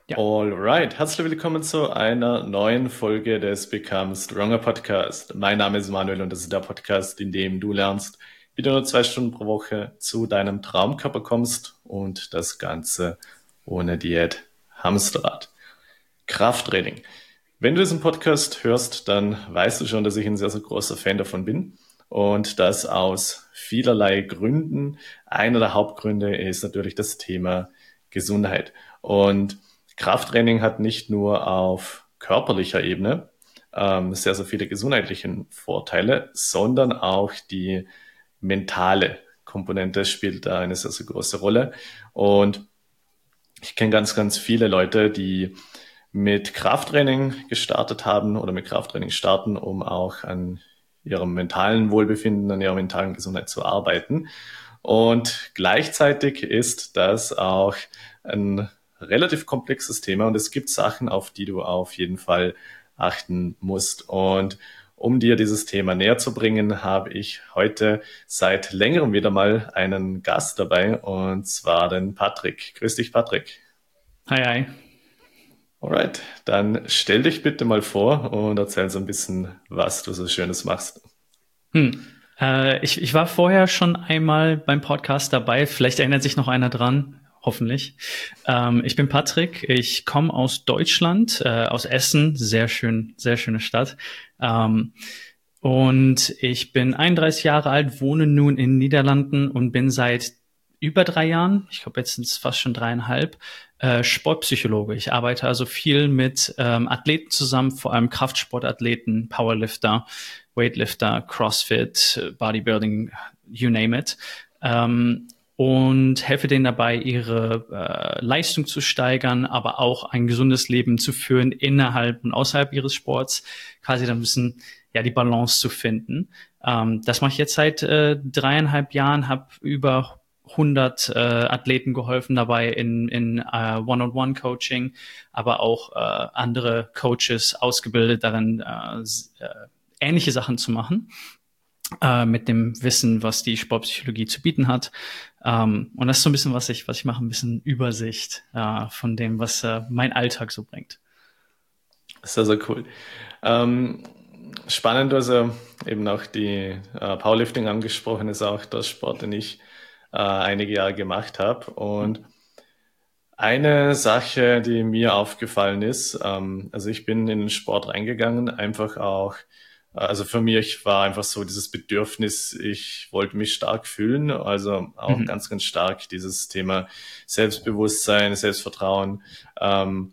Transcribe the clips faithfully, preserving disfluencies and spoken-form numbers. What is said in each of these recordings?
Ja, Alright, herzlich willkommen zu einer neuen Folge des Become Stronger Podcast. Mein Name ist Manuel und das ist der Podcast, in dem du lernst, wie du nur zwei Stunden pro Woche zu deinem Traumkörper kommst und das Ganze ohne Diät, Hamsterrad. Krafttraining. Wenn du diesen Podcast hörst, dann weißt du schon, dass ich ein sehr, sehr großer Fan davon bin und das aus vielerlei Gründen. Einer der Hauptgründe ist natürlich das Thema Gesundheit. Und Krafttraining hat nicht nur auf körperlicher Ebene ähm, sehr, sehr viele gesundheitliche Vorteile, sondern auch die mentale Komponente spielt da eine sehr, sehr große Rolle. Und ich kenne ganz, ganz viele Leute, die mit Krafttraining gestartet haben oder mit Krafttraining starten, um auch an ihrem mentalen Wohlbefinden, an ihrer mentalen Gesundheit zu arbeiten. Und gleichzeitig ist das auch ein relativ komplexes Thema und es gibt Sachen, auf die du auf jeden Fall achten musst. Und um dir dieses Thema näher zu bringen, habe ich heute seit längerem wieder mal einen Gast dabei und zwar den Patrick. Grüß dich, Patrick. hi, hi. Alright, dann stell dich bitte mal vor und erzähl so ein bisschen, was du so Schönes machst. Hm. Äh, ich, ich war vorher schon einmal beim Podcast dabei. Vielleicht erinnert sich noch einer dran. Hoffentlich. Ähm, ich bin Patrick. Ich komme aus Deutschland, äh, aus Essen. Sehr schön, sehr schöne Stadt. Ähm, und ich bin einunddreißig Jahre alt, wohne nun in den Niederlanden und bin seit über drei Jahren, ich glaube jetzt sind es fast schon dreieinhalb, äh, Sportpsychologe. Ich arbeite also viel mit ähm, Athleten zusammen, vor allem Kraftsportathleten, Powerlifter, Weightlifter, CrossFit, Bodybuilding, you name it. Ähm, und helfe denen dabei, ihre äh, Leistung zu steigern, aber auch ein gesundes Leben zu führen innerhalb und außerhalb ihres Sports, quasi dann ein bisschen ja die Balance zu finden. Ähm, das mache ich jetzt seit äh, dreieinhalb Jahren, habe über hundert äh, Athleten geholfen dabei in, in äh, One-on-One-Coaching, aber auch äh, andere Coaches ausgebildet darin, äh, äh, ähnliche Sachen zu machen, äh, mit dem Wissen, was die Sportpsychologie zu bieten hat. Ähm, und das ist so ein bisschen, was ich, was ich mache, ein bisschen Übersicht äh, von dem, was äh, mein Alltag so bringt. Sehr, sehr cool. Ähm, spannend, also eben auch die äh, Powerlifting angesprochen ist auch der Sport, den ich äh, einige Jahre gemacht habe. Und eine Sache, die mir aufgefallen ist, ähm, also ich bin in den Sport reingegangen, einfach auch, äh, also für mich war einfach so dieses Bedürfnis, ich wollte mich stark fühlen, also auch Mhm. ganz, ganz stark dieses Thema Selbstbewusstsein, Selbstvertrauen. Ähm,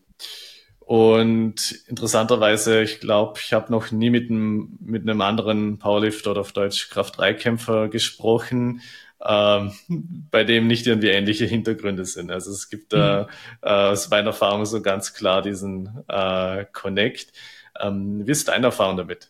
und interessanterweise, ich glaube, ich habe noch nie mit einem, mit einem anderen Powerlifter oder auf Deutsch Kraft-drei-Kämpfer gesprochen, ähm, bei dem nicht irgendwie ähnliche Hintergründe sind. Also es gibt da Mhm. äh, aus meiner Erfahrung so ganz klar diesen äh, Connect. Ähm, wie ist deine Erfahrung damit?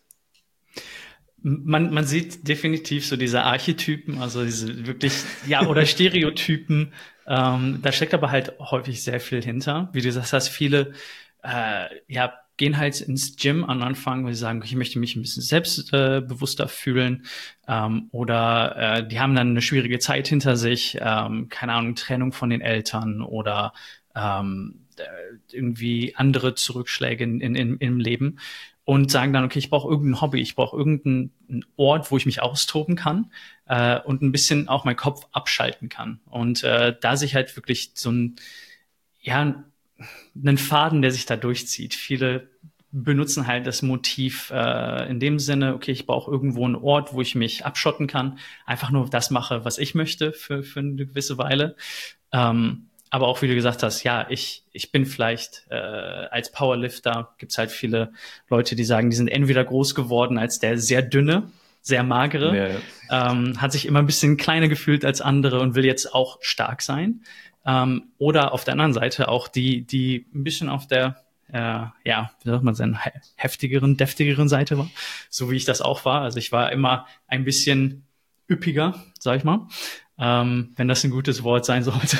Man, man sieht definitiv so diese Archetypen, also diese wirklich, ja, oder Stereotypen. Ähm, da steckt aber halt häufig sehr viel hinter. Wie du gesagt hast, viele, äh, ja, gehen halt ins Gym am Anfang, weil sie sagen, ich möchte mich ein bisschen selbstbewusster äh, bewusster fühlen. Ähm, oder äh, die haben dann eine schwierige Zeit hinter sich, ähm, keine Ahnung, Trennung von den Eltern oder ähm, äh, irgendwie andere Zurückschläge in, in, in, im Leben und sagen dann, okay, ich brauche irgendein Hobby, ich brauche irgendeinen Ort, wo ich mich austoben kann äh, und ein bisschen auch meinen Kopf abschalten kann. Und äh, da sich halt wirklich so ein, ja, einen Faden, der sich da durchzieht. Viele benutzen halt das Motiv äh, in dem Sinne, okay, ich brauche irgendwo einen Ort, wo ich mich abschotten kann, einfach nur das mache, was ich möchte für, für eine gewisse Weile. Ähm, aber auch wie du gesagt hast, ja, ich, ich bin vielleicht äh, als Powerlifter, gibt's halt viele Leute, die sagen, die sind entweder groß geworden als der sehr dünne, sehr magere, Ja, ja. ähm, hat sich immer ein bisschen kleiner gefühlt als andere und will jetzt auch stark sein. Ähm, oder auf der anderen Seite auch die, die ein bisschen auf der, äh, ja, wie sagt man denn, heftigeren, deftigeren Seite war, so wie ich das auch war. Also ich war immer ein bisschen üppiger, sag ich mal, ähm, wenn das ein gutes Wort sein sollte.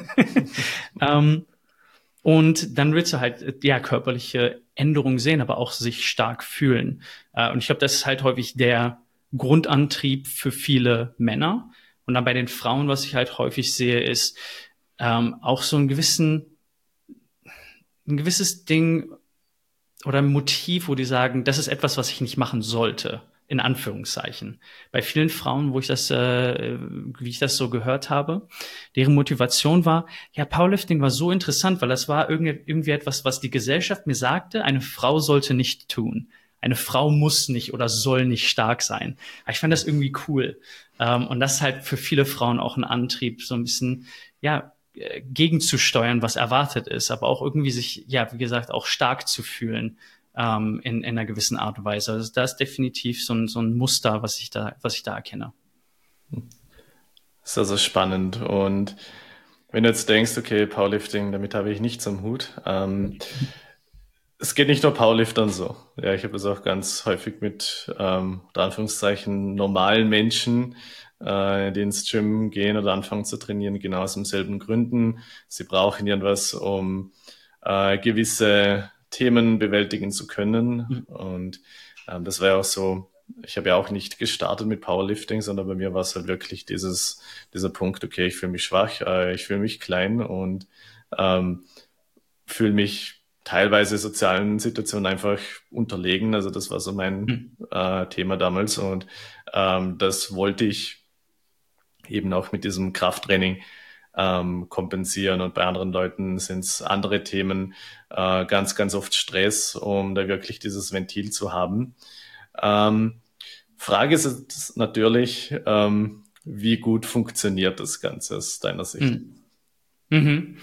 ähm, und dann willst du halt äh, ja körperliche Änderungen sehen, aber auch sich stark fühlen. Äh, und ich glaube, das ist halt häufig der Grundantrieb für viele Männer. Und dann bei den Frauen, was ich halt häufig sehe, ist ähm, auch so einen gewissen ein gewisses Ding oder ein Motiv, wo die sagen, das ist etwas, was ich nicht machen sollte, in Anführungszeichen. Bei vielen Frauen, wo ich das, äh, wie ich das so gehört habe, deren Motivation war, ja, Powerlifting war so interessant, weil das war irgendwie, irgendwie etwas, was die Gesellschaft mir sagte, eine Frau sollte nicht tun. Eine Frau muss nicht oder soll nicht stark sein. Aber ich fand das irgendwie cool. Ähm, und das ist halt für viele Frauen auch ein Antrieb, so ein bisschen, ja, gegenzusteuern, was erwartet ist, aber auch irgendwie sich, ja, wie gesagt, auch stark zu fühlen ähm, in, in einer gewissen Art und Weise. Also da ist definitiv so ein, so ein Muster, was ich da, was ich da erkenne. Das ist also spannend. Und wenn du jetzt denkst, okay, Powerlifting, damit habe ich nichts am Hut. Ähm, es geht nicht nur Powerliftern so. Ja, ich habe das auch ganz häufig mit, ähm, unter Anführungszeichen, normalen Menschen, äh, die ins Gym gehen oder anfangen zu trainieren, genau aus demselben Gründen. Sie brauchen irgendwas, um äh, gewisse Themen bewältigen zu können. Mhm. Und ähm, das war ja auch so, ich habe ja auch nicht gestartet mit Powerlifting, sondern bei mir war es halt wirklich dieses, dieser Punkt, okay, ich fühle mich schwach, äh, ich fühle mich klein und ähm, fühle mich teilweise sozialen Situationen einfach unterlegen. Also das war so mein Mhm. äh, Thema damals und ähm, das wollte ich eben auch mit diesem Krafttraining ähm, kompensieren. Und bei anderen Leuten sind es andere Themen, äh, ganz, ganz oft Stress, um da wirklich dieses Ventil zu haben. Ähm, Frage ist jetzt natürlich, ähm, wie gut funktioniert das Ganze aus deiner Sicht? Mhm. Mhm.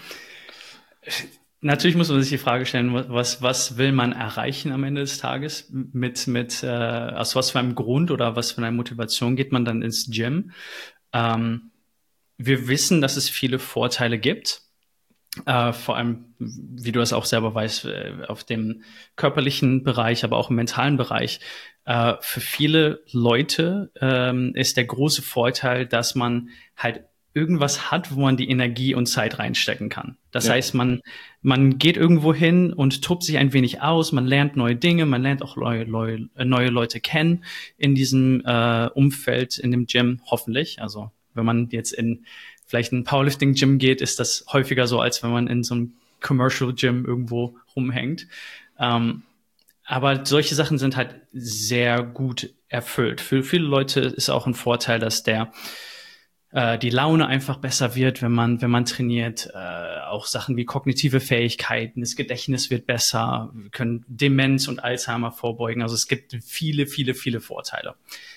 Natürlich muss man sich die Frage stellen, was, was will man erreichen am Ende des Tages? Mit, mit, äh, aus was für einem Grund oder was für einer Motivation geht man dann ins Gym? Ähm, wir wissen, dass es viele Vorteile gibt. Äh, vor allem, wie du das auch selber weißt, äh, auf dem körperlichen Bereich, aber auch im mentalen Bereich. Äh, für viele Leute ähm, ist der große Vorteil, dass man halt irgendwas hat, wo man die Energie und Zeit reinstecken kann. Das Ja. heißt, man, man geht irgendwo hin und tobt sich ein wenig aus, man lernt neue Dinge, man lernt auch neue, neue, neue Leute kennen in diesem äh, Umfeld, in dem Gym, hoffentlich. Also wenn man jetzt in vielleicht ein Powerlifting-Gym geht, ist das häufiger so, als wenn man in so einem Commercial-Gym irgendwo rumhängt. Ähm, aber solche Sachen sind halt sehr gut erfüllt. Für viele Leute ist auch ein Vorteil, dass der äh, die Laune einfach besser wird, wenn man wenn man trainiert. Äh, auch Sachen wie kognitive Fähigkeiten, das Gedächtnis wird besser, wir können Demenz und Alzheimer vorbeugen. Also es gibt viele, viele, viele Vorteile.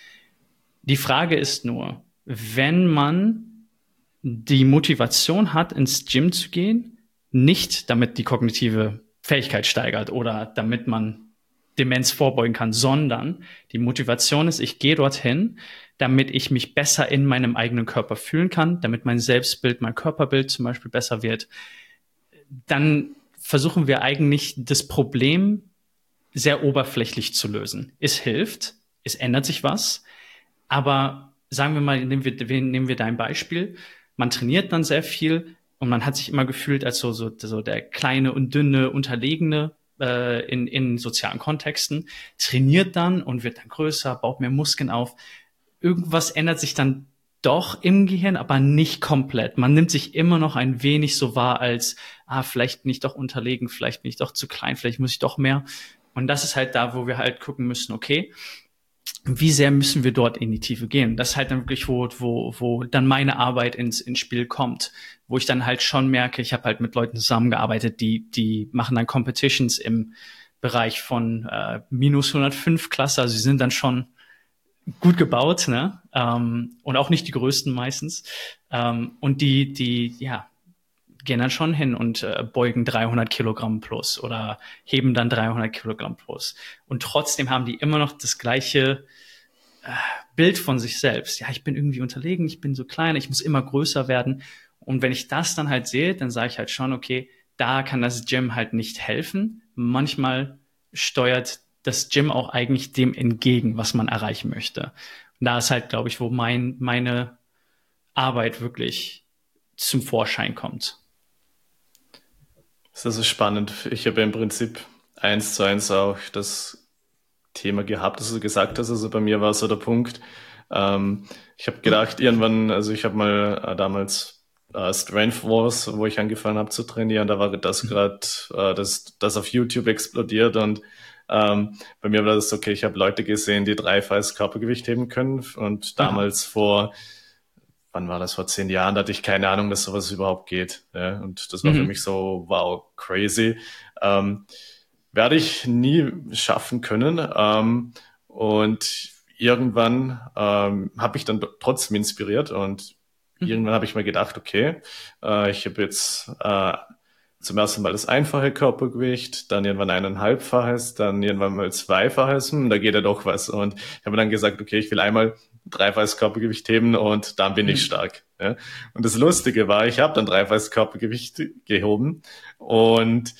Die Frage ist nur, wenn man die Motivation hat, ins Gym zu gehen, nicht damit die kognitive Fähigkeit steigert oder damit man Demenz vorbeugen kann, sondern die Motivation ist, ich gehe dorthin, damit ich mich besser in meinem eigenen Körper fühlen kann, damit mein Selbstbild, mein Körperbild zum Beispiel besser wird. Dann versuchen wir eigentlich das Problem sehr oberflächlich zu lösen. Es hilft, es ändert sich was, aber sagen wir mal, nehmen wir, nehmen wir dein Beispiel, man trainiert dann sehr viel und man hat sich immer gefühlt als so, so, so der kleine und dünne Unterlegene äh, in, in sozialen Kontexten, trainiert dann und wird dann größer, baut mehr Muskeln auf. Irgendwas ändert sich dann doch im Gehirn, aber nicht komplett. Man nimmt sich immer noch ein wenig so wahr als, ah, vielleicht bin ich doch unterlegen, vielleicht bin ich doch zu klein, vielleicht muss ich doch mehr. Und das ist halt da, wo wir halt gucken müssen, okay, wie sehr müssen wir dort in die Tiefe gehen? Das ist halt dann wirklich, wo, wo, wo dann meine Arbeit ins, ins Spiel kommt, wo ich dann halt schon merke, ich habe halt mit Leuten zusammengearbeitet, die, die machen dann Competitions im Bereich von äh, minus hundertfünf Klasse, also sie sind dann schon gut gebaut, ne? Ähm, und auch nicht die größten meistens. Ähm, und die, die, ja, gehen dann schon hin und äh, beugen dreihundert Kilogramm plus oder heben dann dreihundert Kilogramm plus. Und trotzdem haben die immer noch das gleiche äh, Bild von sich selbst. Ja, ich bin irgendwie unterlegen, ich bin so klein, ich muss immer größer werden. Und wenn ich das dann halt sehe, dann sage ich halt schon, okay, da kann das Gym halt nicht helfen. Manchmal steuert das Gym auch eigentlich dem entgegen, was man erreichen möchte. Und da ist halt, glaube ich, wo mein, meine Arbeit wirklich zum Vorschein kommt. Das ist spannend. Ich habe im Prinzip eins zu eins auch das Thema gehabt, das du gesagt hast. Also bei mir war so der Punkt. Ähm, ich habe gedacht, irgendwann, also ich habe mal äh, damals äh, Strength Wars, wo ich angefangen habe zu trainieren. Da war das gerade, äh, das, das auf YouTube explodiert und ähm, bei mir war das okay, ich habe Leute gesehen, die dreifaches Körpergewicht heben können und Aha. damals vor, wann war das, vor zehn Jahren, da hatte ich keine Ahnung, dass sowas überhaupt geht. Ja? Und das war für mich Mhm. so, wow, crazy. Ähm, werde ich nie schaffen können. Ähm, und irgendwann ähm, habe ich dann trotzdem inspiriert und Mhm. irgendwann habe ich mir gedacht, okay, äh, ich habe jetzt äh, zum ersten Mal das einfache Körpergewicht, dann irgendwann eineinhalbfaches, dann irgendwann mal zweifaches, hm, da geht ja doch was. Und ich habe dann gesagt, okay, ich will einmal dreifaches Körpergewicht heben und dann bin ich Mhm. stark. Ja. Und das Lustige war, ich habe dann dreifaches Körpergewicht gehoben und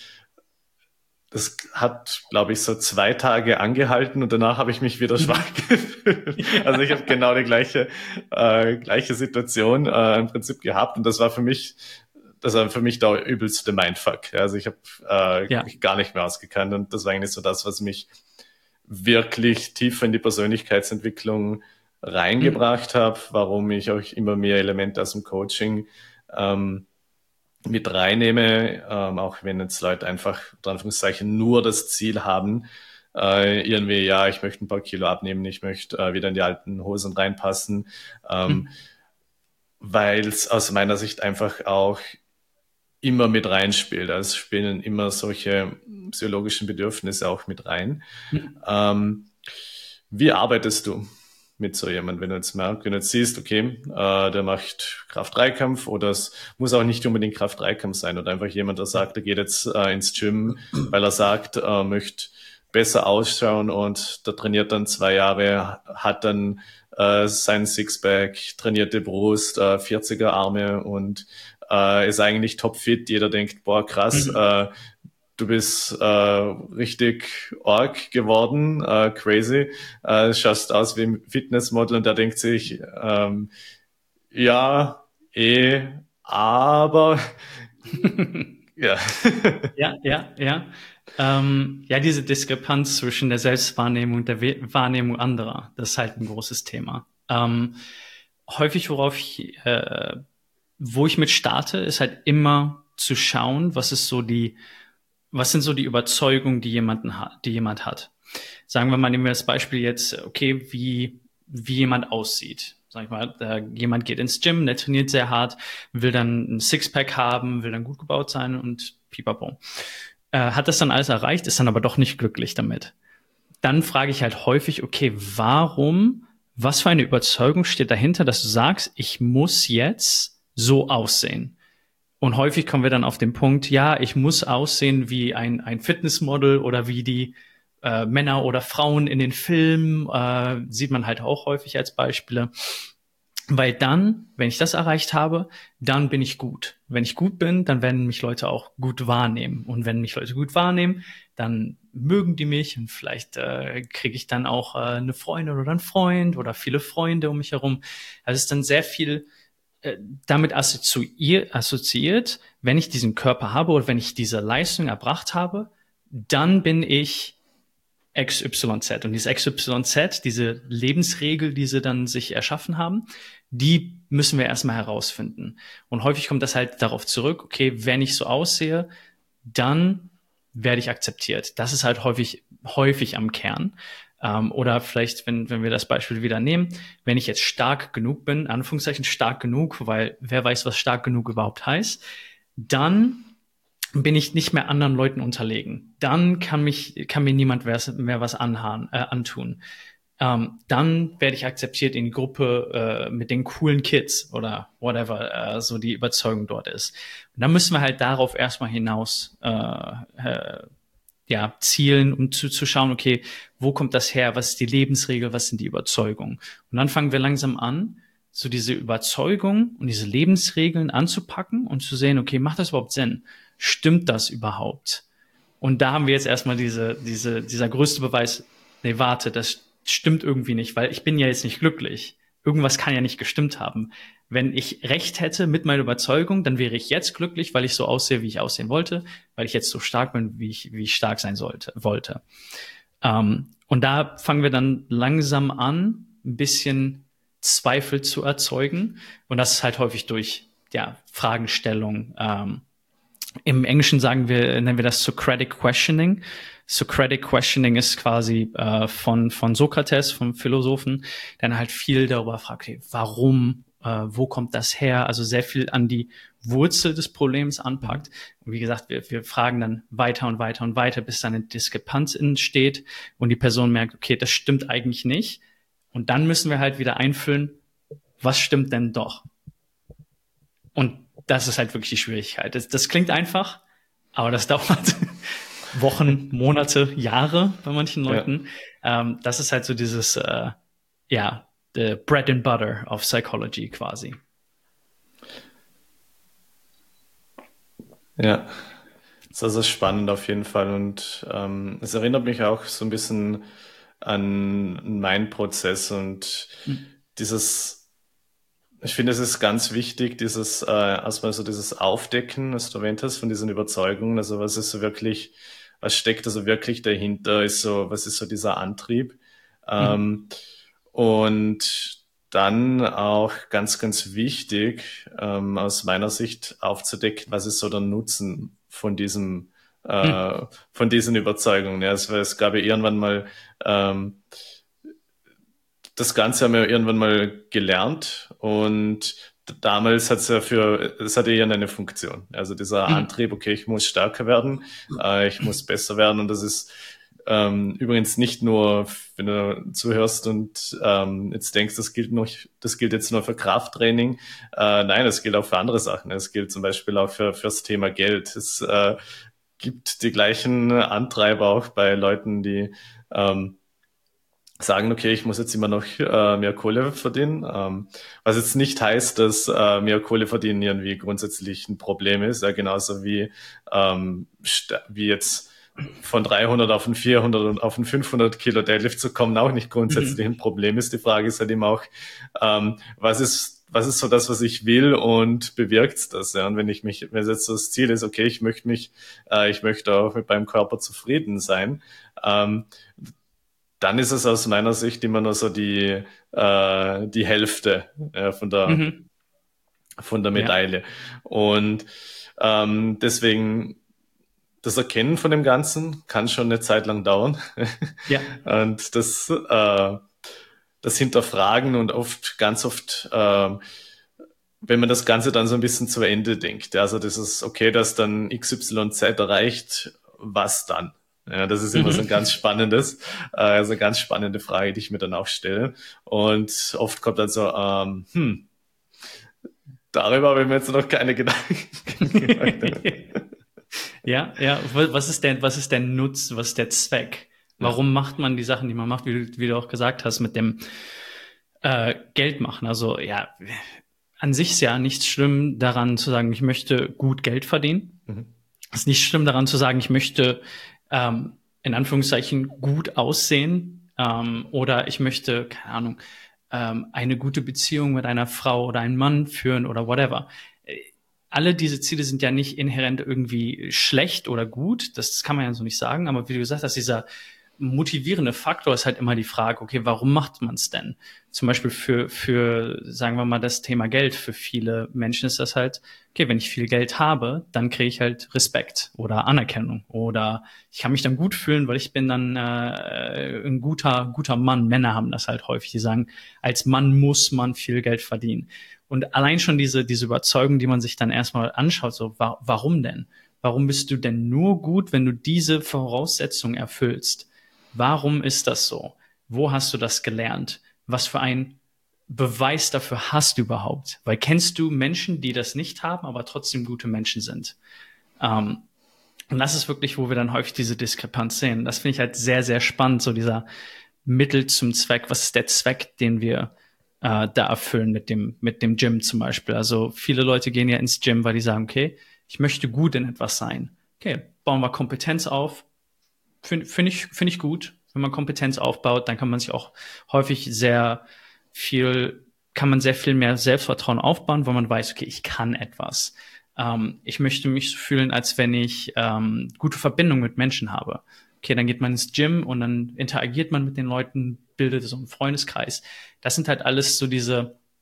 das hat, glaube ich, so zwei Tage angehalten und danach habe ich mich wieder schwach Mhm. gefühlt. Also ich habe Ja. genau die gleiche, äh, gleiche Situation äh, im Prinzip gehabt und das war für mich, das war für mich der übelste Mindfuck. Also ich habe äh, Ja. mich gar nicht mehr ausgekannt und das war eigentlich so das, was mich wirklich tiefer in die Persönlichkeitsentwicklung Mhm. reingebracht habe, warum ich auch immer mehr Elemente aus dem Coaching ähm, mit reinnehme, ähm, auch wenn jetzt Leute einfach, in Anführungszeichen, nur das Ziel haben, äh, irgendwie, ja, ich möchte ein paar Kilo abnehmen, ich möchte äh, wieder in die alten Hosen reinpassen, ähm, Mhm. weil es aus meiner Sicht einfach auch immer mit reinspielt. Also es spielen immer solche psychologischen Bedürfnisse auch mit rein. Mhm. Ähm, wie arbeitest du mit so jemandem, wenn du jetzt merkst, wenn du jetzt siehst, okay, äh, der macht Kraft-Dreikampf oder es muss auch nicht unbedingt Kraft-Dreikampf sein oder einfach jemand, der Ja. sagt, er geht jetzt äh, ins Gym, weil er sagt, er möchte besser ausschauen und der trainiert dann zwei Jahre, hat dann äh, sein Sixpack, trainierte Brust, äh, vierziger Arme und äh, ist eigentlich topfit. Jeder denkt, boah, krass, Mhm. äh, du bist äh, richtig arg geworden, äh, crazy, äh, schaust aus wie ein Fitnessmodel und der denkt sich, ähm, ja, eh, aber ja. Ja, ja, ja. Ähm, ja, diese Diskrepanz zwischen der Selbstwahrnehmung und der We Wahrnehmung anderer, das ist halt ein großes Thema. Ähm, häufig, worauf ich, äh, wo ich mit starte, ist halt immer zu schauen, was ist so die, was sind so die Überzeugungen, die jemanden hat, die jemand hat. Sagen wir mal, nehmen wir das Beispiel jetzt, okay, wie, wie jemand aussieht. Sag ich mal, da, jemand geht ins Gym, der trainiert sehr hart, will dann ein Sixpack haben, will dann gut gebaut sein und pipapo. Äh, hat das dann alles erreicht, ist dann aber doch nicht glücklich damit. Dann frage ich halt häufig, okay, warum, was für eine Überzeugung steht dahinter, dass du sagst, ich muss jetzt so aussehen? Und häufig kommen wir dann auf den Punkt, ja, ich muss aussehen wie ein, ein Fitnessmodel oder wie die äh, Männer oder Frauen in den Filmen, äh, sieht man halt auch häufig als Beispiele. Weil dann, wenn ich das erreicht habe, dann bin ich gut. Wenn ich gut bin, dann werden mich Leute auch gut wahrnehmen. Und wenn mich Leute gut wahrnehmen, dann mögen die mich und vielleicht äh, kriege ich dann auch äh, eine Freundin oder einen Freund oder viele Freunde um mich herum. Also es ist dann sehr viel äh, damit assoziiert, assoziiert, wenn ich diesen Körper habe oder wenn ich diese Leistung erbracht habe, dann bin ich X Y Z. Und dieses X Y Z, diese Lebensregel, die sie dann sich erschaffen haben, die müssen wir erstmal herausfinden. Und häufig kommt das halt darauf zurück, okay, wenn ich so aussehe, dann werde ich akzeptiert. Das ist halt häufig, häufig am Kern. Ähm, oder vielleicht, wenn, wenn wir das Beispiel wieder nehmen, wenn ich jetzt stark genug bin, Anführungszeichen stark genug, weil wer weiß, was stark genug überhaupt heißt, dann bin ich nicht mehr anderen Leuten unterlegen. Dann kann mich, kann mir niemand mehr was anhaben, äh, antun. Ähm, dann werde ich akzeptiert in die Gruppe äh, mit den coolen Kids oder whatever äh, so die Überzeugung dort ist. Und dann müssen wir halt darauf erstmal hinaus äh, äh, ja, zielen, um zu, zu schauen, okay, wo kommt das her? Was ist die Lebensregel? Was sind die Überzeugungen? Und dann fangen wir langsam an, so diese Überzeugung und diese Lebensregeln anzupacken und zu sehen, okay, macht das überhaupt Sinn? Stimmt das überhaupt? Und da haben wir jetzt erstmal diese, diese, dieser größte Beweis, nee, warte, das stimmt irgendwie nicht, weil ich bin ja jetzt nicht glücklich. Irgendwas kann ja nicht gestimmt haben. Wenn ich recht hätte mit meiner Überzeugung, dann wäre ich jetzt glücklich, weil ich so aussehe, wie ich aussehen wollte, weil ich jetzt so stark bin, wie ich, wie ich stark sein sollte, wollte. Ähm, und da fangen wir dann langsam an, ein bisschen Zweifel zu erzeugen. Und das ist halt häufig durch ja, Fragestellung. Ähm, Im Englischen sagen wir, nennen wir das Socratic Questioning. Socratic Questioning ist quasi äh, von von Sokrates, vom Philosophen, der dann halt viel darüber fragt, okay, warum, äh, wo kommt das her? Also sehr viel an die Wurzel des Problems anpackt. Und wie gesagt, wir, wir fragen dann weiter und weiter und weiter, bis dann eine Diskrepanz entsteht und die Person merkt, okay, das stimmt eigentlich nicht. Und dann müssen wir halt wieder einfüllen, was stimmt denn doch? Und das ist halt wirklich die Schwierigkeit. Das, das klingt einfach, aber das dauert Wochen, Monate, Jahre bei manchen Leuten. Ja. Ähm, das ist halt so dieses, äh, ja, the bread and butter of psychology quasi. Ja, das ist also spannend auf jeden Fall und ähm, es erinnert mich auch so ein bisschen an meinen Prozess und mhm. dieses, ich finde, es ist ganz wichtig, dieses äh, erstmal so dieses Aufdecken, was du erwähnt hast, von diesen Überzeugungen, also was ist so wirklich, was steckt also wirklich dahinter, ist so, was ist so dieser Antrieb mhm. ähm, und dann auch ganz, ganz wichtig, ähm, aus meiner Sicht aufzudecken, was ist so der Nutzen von diesem, äh, hm. von diesen Überzeugungen. Ja, es, es gab ja irgendwann mal, ähm, das Ganze haben wir irgendwann mal gelernt und damals hat es ja für, es hatte ja eine Funktion. Also dieser hm. Antrieb, okay, ich muss stärker werden, äh, ich muss besser werden und das ist, Ähm, übrigens nicht nur, wenn du zuhörst und ähm, jetzt denkst, das gilt noch, das gilt jetzt nur für Krafttraining. Äh, nein, das gilt auch für andere Sachen. Es gilt zum Beispiel auch für fürs Thema Geld. Es äh, gibt die gleichen Antreiber auch bei Leuten, die ähm, sagen, okay, ich muss jetzt immer noch äh, mehr Kohle verdienen. Ähm, was jetzt nicht heißt, dass äh, mehr Kohle verdienen irgendwie grundsätzlich ein Problem ist. Ja, genauso wie ähm, wie jetzt von dreihundert auf ein vierhundert und auf ein fünfhundert Kilo Deadlift zu kommen, auch nicht grundsätzlich mhm. ein Problem ist. Die Frage ist halt immer auch, ähm, was ist, was ist so das, was ich will und bewirkt das? Ja? Und wenn ich mich, wenn jetzt so das Ziel ist, okay, ich möchte mich, äh, ich möchte auch mit meinem Körper zufrieden sein, ähm, dann ist es aus meiner Sicht immer nur so die, äh, die Hälfte äh, von der, mhm. von der Medaille. Ja. Und ähm, deswegen, das Erkennen von dem Ganzen kann schon eine Zeit lang dauern. Ja. Und das, äh, das Hinterfragen und oft, ganz oft, äh, wenn man das Ganze dann so ein bisschen zu Ende denkt, also das ist okay, dass dann X Y Z erreicht, was dann? Ja, das ist immer mhm. so ein ganz spannendes, äh, also eine ganz spannende Frage, die ich mir dann auch stelle. Und oft kommt dann so, ähm, hm, darüber habe ich mir jetzt noch keine Gedanken gemacht. Ja, ja. Was ist denn, was ist der Nutzen, was ist der Zweck? Warum ja. macht man die Sachen, die man macht, wie du, wie du auch gesagt hast, mit dem äh, Geld machen? Also ja, an sich ist ja nichts schlimm daran zu sagen, ich möchte gut Geld verdienen. Mhm. Es ist nicht schlimm daran zu sagen, ich möchte ähm, in Anführungszeichen gut aussehen ähm, oder ich möchte, keine Ahnung, ähm, eine gute Beziehung mit einer Frau oder einem Mann führen oder whatever. Alle diese Ziele sind ja nicht inhärent irgendwie schlecht oder gut, das kann man ja so nicht sagen, aber wie du gesagt hast, dieser motivierende Faktor ist halt immer die Frage, okay, warum macht man es denn? Zum Beispiel für, für, sagen wir mal, das Thema Geld. Für viele Menschen ist das halt, okay, wenn ich viel Geld habe, dann kriege ich halt Respekt oder Anerkennung oder ich kann mich dann gut fühlen, weil ich bin dann äh, ein guter, guter Mann. Männer haben das halt häufig, die sagen, als Mann muss man viel Geld verdienen. Und allein schon diese, diese Überzeugung, die man sich dann erstmal anschaut, so, wa- warum denn? Warum bist du denn nur gut, wenn du diese Voraussetzungen erfüllst? Warum ist das so? Wo hast du das gelernt? Was für ein Beweis dafür hast du überhaupt? Weil kennst du Menschen, die das nicht haben, aber trotzdem gute Menschen sind? Ähm, und das ist wirklich, wo wir dann häufig diese Diskrepanz sehen. Das finde ich halt sehr, sehr spannend, so dieser Mittel zum Zweck. Was ist der Zweck, den wir äh, da erfüllen mit dem, mit dem Gym zum Beispiel? Also viele Leute gehen ja ins Gym, weil die sagen, okay, ich möchte gut in etwas sein. Okay, bauen wir Kompetenz auf. Finde find ich, finde ich gut. Wenn man Kompetenz aufbaut, dann kann man sich auch häufig sehr viel, kann man sehr viel mehr Selbstvertrauen aufbauen, weil man weiß, okay, ich kann etwas. Ähm, ich möchte mich so fühlen, als wenn ich ähm, gute Verbindung mit Menschen habe. Okay, dann geht man ins Gym und dann interagiert man mit den Leuten, bildet so einen Freundeskreis. Das sind halt alles so diese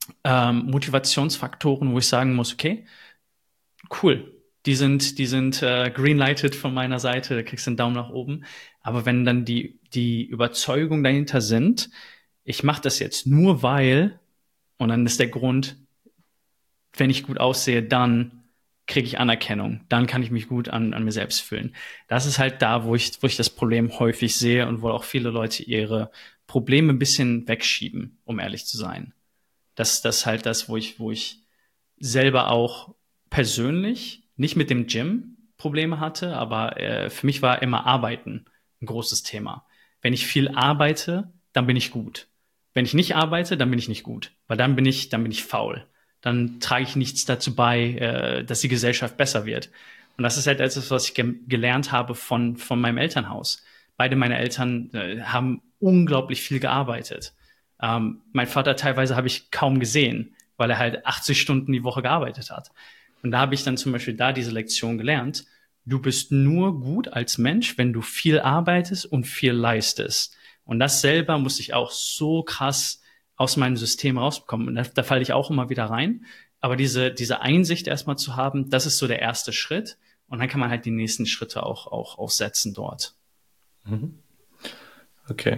ähm, Motivationsfaktoren, wo ich sagen muss, okay, cool, die sind, die sind äh, greenlighted von meiner Seite, da kriegst du einen Daumen nach oben. Aber wenn dann die, die Überzeugung dahinter sind, ich mache das jetzt nur weil, und dann ist der Grund, wenn ich gut aussehe, dann kriege ich Anerkennung, dann kann ich mich gut an, an mir selbst fühlen. Das ist halt da, wo ich, wo ich das Problem häufig sehe und wo auch viele Leute ihre Probleme ein bisschen wegschieben, um ehrlich zu sein. Das, das ist halt das, wo ich, wo ich selber auch persönlich nicht mit dem Gym Probleme hatte, aber äh, für mich war immer Arbeiten ein großes Thema. Wenn ich viel arbeite, dann bin ich gut. Wenn ich nicht arbeite, dann bin ich nicht gut, weil dann bin ich, dann bin ich faul. Dann trage ich nichts dazu bei, äh, dass die Gesellschaft besser wird. Und das ist halt etwas, was ich ge gelernt habe von von meinem Elternhaus. Beide meine Eltern äh, haben unglaublich viel gearbeitet. Ähm, mein Vater teilweise habe ich kaum gesehen, weil er halt achtzig Stunden die Woche gearbeitet hat. Und da habe ich dann zum Beispiel da diese Lektion gelernt. Du bist nur gut als Mensch, wenn du viel arbeitest und viel leistest. Und das selber musste ich auch so krass aus meinem System rausbekommen. Und da, da falle ich auch immer wieder rein. Aber diese, diese Einsicht erstmal zu haben, das ist so der erste Schritt. Und dann kann man halt die nächsten Schritte auch, auch, auch setzen dort. Mhm. Okay.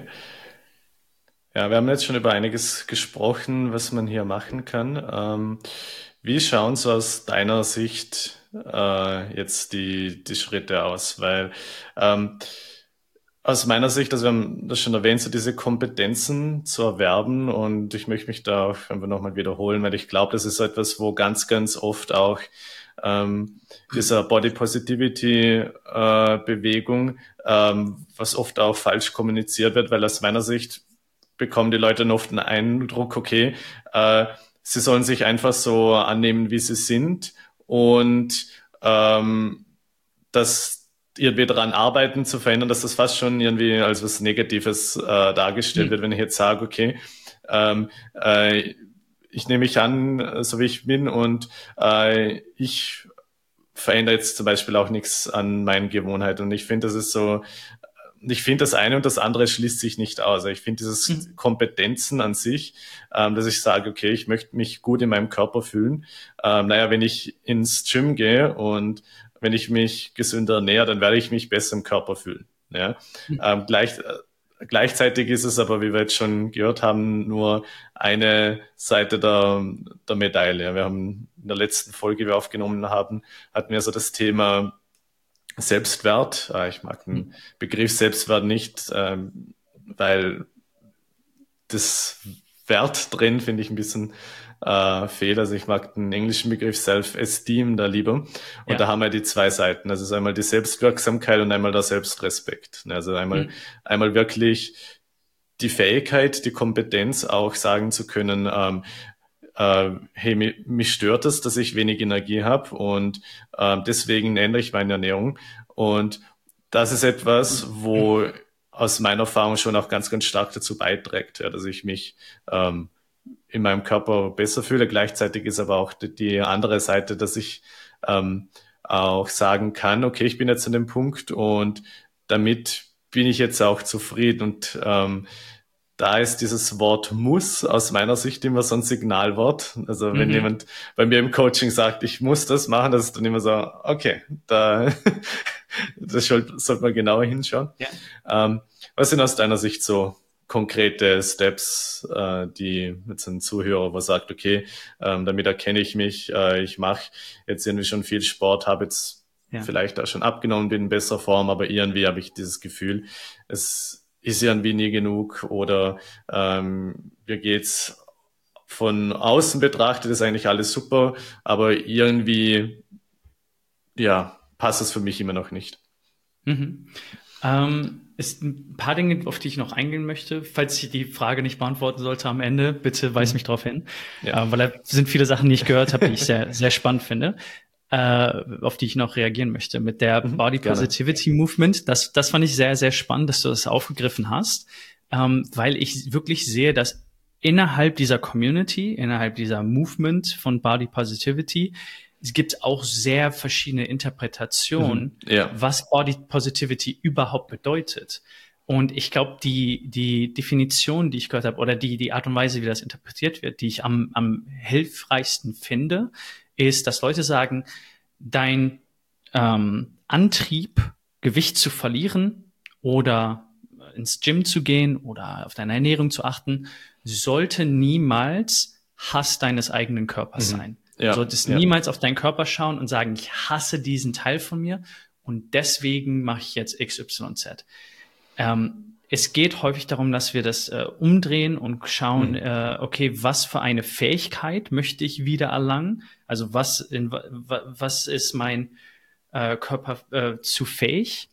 Ja, wir haben jetzt schon über einiges gesprochen, was man hier machen kann. Ähm, wie schauen so aus deiner Sicht äh, jetzt die, die Schritte aus? Weil ähm, aus meiner Sicht, also wir haben das schon erwähnt, so diese Kompetenzen zu erwerben und ich möchte mich da auch einfach nochmal wiederholen, weil ich glaube, das ist so etwas, wo ganz, ganz oft auch ähm, dieser Body Positivity äh, Bewegung, ähm, was oft auch falsch kommuniziert wird, weil aus meiner Sicht bekommen die Leute dann oft einen Eindruck, okay, äh, sie sollen sich einfach so annehmen, wie sie sind und ähm, dass irgendwie daran arbeiten zu verändern, dass das fast schon irgendwie als was Negatives äh, dargestellt wird, Hm. wenn ich jetzt sage, okay, ähm, äh, ich nehme mich an, so wie ich bin und äh, ich verändere jetzt zum Beispiel auch nichts an meinen Gewohnheiten und ich finde, das ist so, ich finde, das eine und das andere schließt sich nicht aus. Also ich finde dieses Hm. Kompetenzen an sich, ähm, dass ich sage, okay, ich möchte mich gut in meinem Körper fühlen. Ähm, naja, wenn ich ins Gym gehe und wenn ich mich gesünder ernähre, dann werde ich mich besser im Körper fühlen. Ja? Ähm, gleich, äh, gleichzeitig ist es aber, wie wir jetzt schon gehört haben, nur eine Seite der, der Medaille. Wir haben in der letzten Folge, die wir aufgenommen haben, hatten wir so das Thema Selbstwert. Äh, Ich mag den Hm. Begriff Selbstwert nicht, ähm, weil das Wert drin finde ich ein bisschen äh, fehl. Also ich mag den englischen Begriff Self-Esteem da lieber. Und da Ja. haben wir die zwei Seiten. Also es ist einmal die Selbstwirksamkeit und einmal der Selbstrespekt. Also einmal, Hm. einmal wirklich die Fähigkeit, die Kompetenz auch sagen zu können, ähm, äh, hey, mich, mich stört es, dass ich wenig Energie habe und ähm, deswegen ändere ich meine Ernährung. Und das ist etwas, Hm. wo aus meiner Erfahrung schon auch ganz, ganz stark dazu beiträgt, ja, dass ich mich ähm, in meinem Körper besser fühle. Gleichzeitig ist aber auch die, die andere Seite, dass ich ähm, auch sagen kann, okay, ich bin jetzt an dem Punkt und damit bin ich jetzt auch zufrieden und ähm, da ist dieses Wort muss aus meiner Sicht immer so ein Signalwort. Also wenn Mhm. jemand bei mir im Coaching sagt, ich muss das machen, das ist dann immer so, okay, da das sollte, sollte man genauer hinschauen. Ja. Ähm, was sind aus deiner Sicht so konkrete Steps, äh, die jetzt ein Zuhörer, wo sagt, okay, ähm, damit erkenne ich mich, äh, ich mache jetzt irgendwie schon viel Sport, habe jetzt Ja. vielleicht auch schon abgenommen, bin in besserer Form, aber irgendwie habe ich dieses Gefühl, es ist irgendwie nie genug oder ähm, mir geht's von außen betrachtet, ist eigentlich alles super, aber irgendwie, ja, passt es für mich immer noch nicht. Mhm. Ähm, es ein paar Dinge, auf die ich noch eingehen möchte. Falls ich die Frage nicht beantworten sollte am Ende, bitte weis mich Mhm. darauf hin. Ja. Äh, weil da sind viele Sachen, die ich gehört habe, die ich sehr, sehr spannend finde, äh, auf die ich noch reagieren möchte. Mit der Mhm. Body Gerne. Positivity Movement, das, das fand ich sehr, sehr spannend, dass du das aufgegriffen hast, ähm, weil ich wirklich sehe, dass innerhalb dieser Community, innerhalb dieser Movement von Body Positivity, es gibt auch sehr verschiedene Mhm. Interpretationen, Ja. was Body Positivity überhaupt bedeutet. Und ich glaube, die, die Definition, die ich gehört habe, oder die, die Art und Weise, wie das interpretiert wird, die ich am, am hilfreichsten finde, ist, dass Leute sagen, dein ähm, Antrieb, Gewicht zu verlieren oder ins Gym zu gehen oder auf deine Ernährung zu achten, sollte niemals Hass deines eigenen Körpers Mhm. sein. Ja, Du solltest ja. niemals auf deinen Körper schauen und sagen, ich hasse diesen Teil von mir und deswegen mache ich jetzt X Y Z. Ähm, es geht häufig darum, dass wir das äh, umdrehen und schauen, Mhm. äh, okay, was für eine Fähigkeit möchte ich wieder erlangen? Also was, in, wa- was ist mein äh, Körper äh, zu fähig?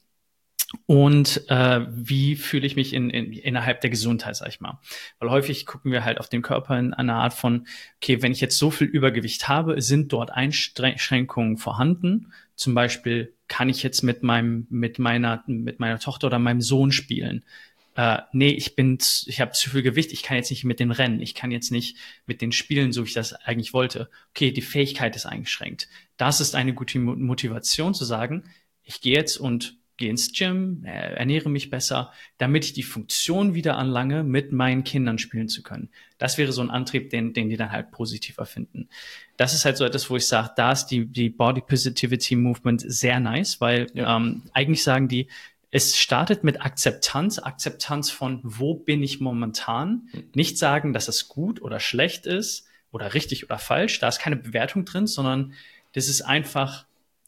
Und äh, wie fühle ich mich in, in, innerhalb der Gesundheit, sag ich mal. Weil häufig gucken wir halt auf den Körper in einer Art von, okay, wenn ich jetzt so viel Übergewicht habe, sind dort Einschränkungen vorhanden. Zum Beispiel kann ich jetzt mit meinem, mit meiner, mit meiner Tochter oder meinem Sohn spielen. Äh, nee, ich bin, ich habe zu viel Gewicht, ich kann jetzt nicht mit den rennen, ich kann jetzt nicht mit den spielen, so wie ich das eigentlich wollte. Okay, die Fähigkeit ist eingeschränkt. Das ist eine gute Motivation zu sagen, ich gehe jetzt und gehe ins Gym, ernähre mich besser, damit ich die Funktion wieder anlange, mit meinen Kindern spielen zu können. Das wäre so ein Antrieb, den, den die dann halt positiver finden. Das ist halt so etwas, wo ich sage, da ist die, die Body Positivity Movement sehr nice, weil Ja. ähm, eigentlich sagen die, es startet mit Akzeptanz, Akzeptanz von, wo bin ich momentan? Nicht sagen, dass es gut oder schlecht ist oder richtig oder falsch, da ist keine Bewertung drin, sondern das ist einfach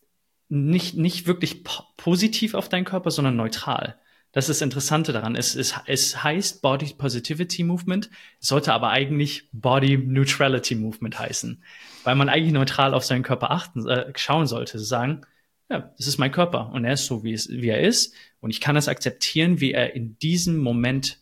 nicht, nicht wirklich po positiv auf deinen Körper, sondern neutral. Das ist das Interessante daran. Es, es, es heißt Body Positivity Movement, sollte aber eigentlich Body Neutrality Movement heißen, weil man eigentlich neutral auf seinen Körper achten, äh, schauen sollte, sagen, ja, das ist mein Körper und er ist so, wie, es, wie er ist und ich kann das akzeptieren, wie er in diesem Moment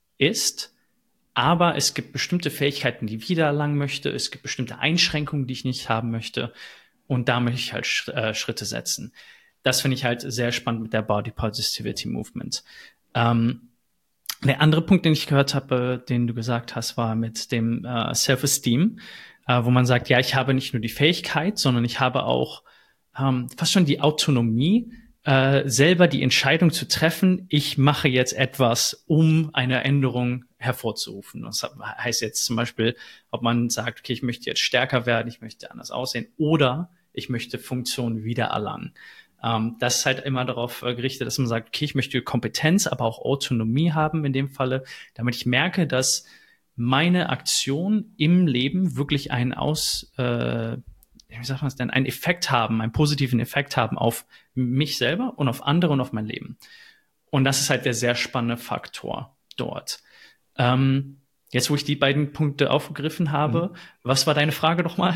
ist, aber es gibt bestimmte Fähigkeiten, die ich wieder erlangen möchte, es gibt bestimmte Einschränkungen, die ich nicht haben möchte und da möchte ich halt Sch äh, Schritte setzen. Das finde ich halt sehr spannend mit der Body Positivity Movement. Ähm, der andere Punkt, den ich gehört habe, den du gesagt hast, war mit dem äh, Self-Esteem, äh, wo man sagt, ja, ich habe nicht nur die Fähigkeit, sondern ich habe auch ähm, fast schon die Autonomie, äh, selber die Entscheidung zu treffen, ich mache jetzt etwas, um eine Änderung hervorzurufen. Das heißt jetzt zum Beispiel, ob man sagt, okay, ich möchte jetzt stärker werden, ich möchte anders aussehen oder ich möchte Funktion wieder erlangen. Ähm, das ist halt immer darauf äh, gerichtet, dass man sagt, okay, ich möchte Kompetenz, aber auch Autonomie haben in dem Falle, damit ich merke, dass meine Aktion im Leben wirklich einen aus, äh, wie sagt man es denn, einen Effekt haben, einen positiven Effekt haben auf mich selber und auf andere und auf mein Leben. Und das ist halt der sehr spannende Faktor dort. Ähm, Jetzt, wo ich die beiden Punkte aufgegriffen habe, mhm. Was war deine Frage nochmal?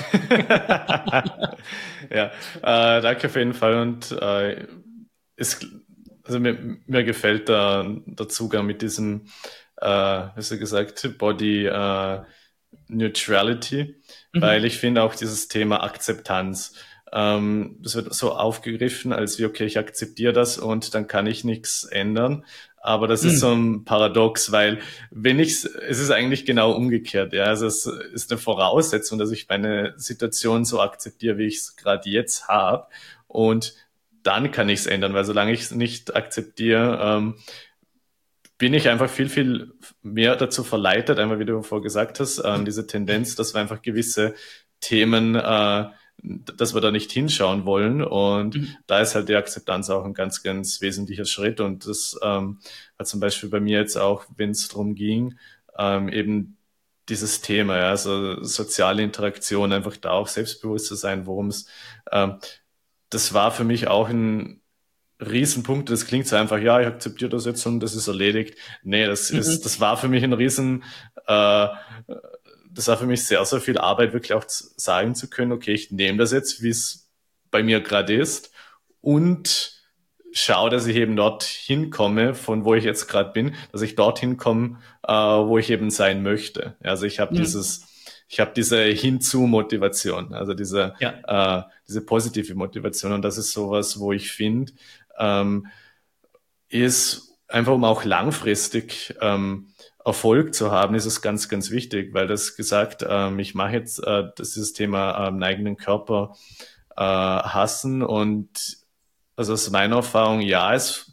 Ja, äh, danke auf jeden Fall. Und äh, ist, also mir, mir gefällt da der Zugang mit diesem, äh, wie du gesagt, Body äh, Neutrality, mhm. weil ich finde auch dieses Thema Akzeptanz, ähm, das wird so aufgegriffen, als wie, okay, ich akzeptiere das und dann kann ich nichts ändern. Aber das ist so ein Paradox, weil wenn ich, es ist eigentlich genau umgekehrt, ja, also es ist eine Voraussetzung, dass ich meine Situation so akzeptiere, wie ich es gerade jetzt habe und dann kann ich es ändern, weil solange ich es nicht akzeptiere, ähm, bin ich einfach viel, viel mehr dazu verleitet, einmal wie du vorher gesagt hast, an diese Tendenz, dass wir einfach gewisse Themen, äh, dass wir da nicht hinschauen wollen. Und mhm. da ist halt die Akzeptanz auch ein ganz, ganz wesentlicher Schritt. Und das ähm, hat zum Beispiel bei mir jetzt auch, wenn es darum ging, ähm, eben dieses Thema, ja, also soziale Interaktion, einfach da auch selbstbewusst zu sein, worum es, ähm, das war für mich auch ein Riesenpunkt. Das klingt so einfach, ja, ich akzeptiere das jetzt und das ist erledigt. Nee, das mhm. ist, das war für mich ein Riesen, äh, das war für mich sehr, sehr viel Arbeit, wirklich auch sagen zu können, okay, ich nehme das jetzt, wie es bei mir gerade ist und schaue, dass ich eben dorthin komme, von wo ich jetzt gerade bin, dass ich dorthin komme, äh, wo ich eben sein möchte. Also ich habe mhm. dieses, ich habe diese Hinzu-Motivation, also diese, ja. äh, diese positive Motivation und das ist sowas, wo ich finde, ähm, ist einfach, um auch langfristig ähm, Erfolg zu haben, ist es ganz, ganz wichtig, weil das gesagt, ähm, ich mache jetzt äh, das ist das Thema ähm, eigenen Körper äh, hassen und also aus meiner Erfahrung, ja, es,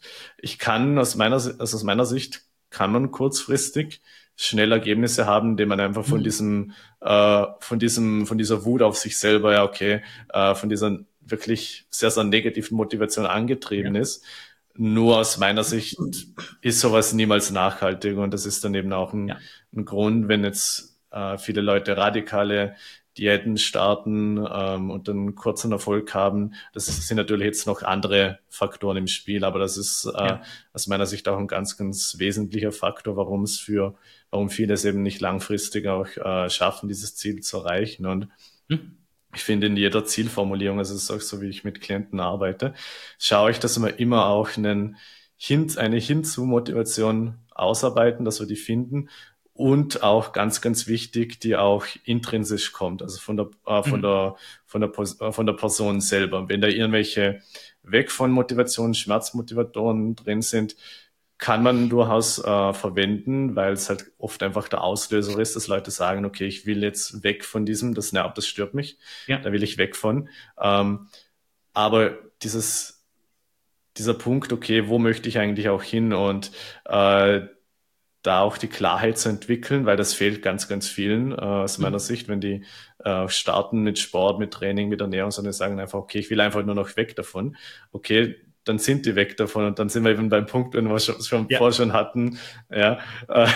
ich kann aus meiner, also aus meiner Sicht, kann man kurzfristig schnell Ergebnisse haben, indem man einfach von Mhm. diesem, äh, von diesem, von dieser Wut auf sich selber, ja, okay, äh, von dieser wirklich sehr, sehr negativen Motivation angetrieben Ja. ist. Nur aus meiner Sicht ist sowas niemals nachhaltig und das ist dann eben auch ein, Ja. ein Grund, wenn jetzt äh, viele Leute radikale Diäten starten ähm, und dann kurzen Erfolg haben. Das sind natürlich jetzt noch andere Faktoren im Spiel, aber das ist äh, Ja. aus meiner Sicht auch ein ganz, ganz wesentlicher Faktor, warum es für, warum viele es eben nicht langfristig auch äh, schaffen, dieses Ziel zu erreichen. Und Mhm. ich finde, in jeder Zielformulierung, also es ist auch so, wie ich mit Klienten arbeite, schaue ich, dass wir immer auch einen Hin, eine Hinzu-Motivation ausarbeiten, dass wir die finden und auch ganz, ganz wichtig, die auch intrinsisch kommt, also von der, äh, von Mhm. der, von der, Pos- äh, von der Person selber. Wenn da irgendwelche weg von Motivation, Schmerzmotivatoren drin sind, kann man durchaus äh, verwenden, weil es halt oft einfach der Auslöser ist, dass Leute sagen, okay, ich will jetzt weg von diesem, das nervt, das stört mich, Ja. da will ich weg von. Ähm, aber dieses, dieser Punkt, okay, wo möchte ich eigentlich auch hin und äh, da auch die Klarheit zu entwickeln, weil das fehlt ganz, ganz vielen äh, aus meiner Mhm. Sicht, wenn die äh, starten mit Sport, mit Training, mit Ernährung, sondern sagen einfach, okay, ich will einfach nur noch weg davon. Okay, dann sind die weg davon und dann sind wir eben beim Punkt, den wir schon, schon Ja. vorher schon hatten. Ja, äh,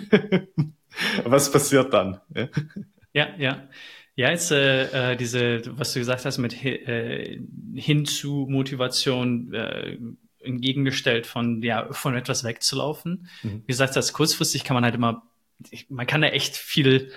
was passiert dann? Ja? Ja, ja. Ja, jetzt äh, äh, diese, was du gesagt hast, mit hi- äh, hin zu Motivation äh, entgegengestellt von, ja, von etwas wegzulaufen. Mhm. Wie gesagt, das kurzfristig kann man halt immer, man kann da echt viel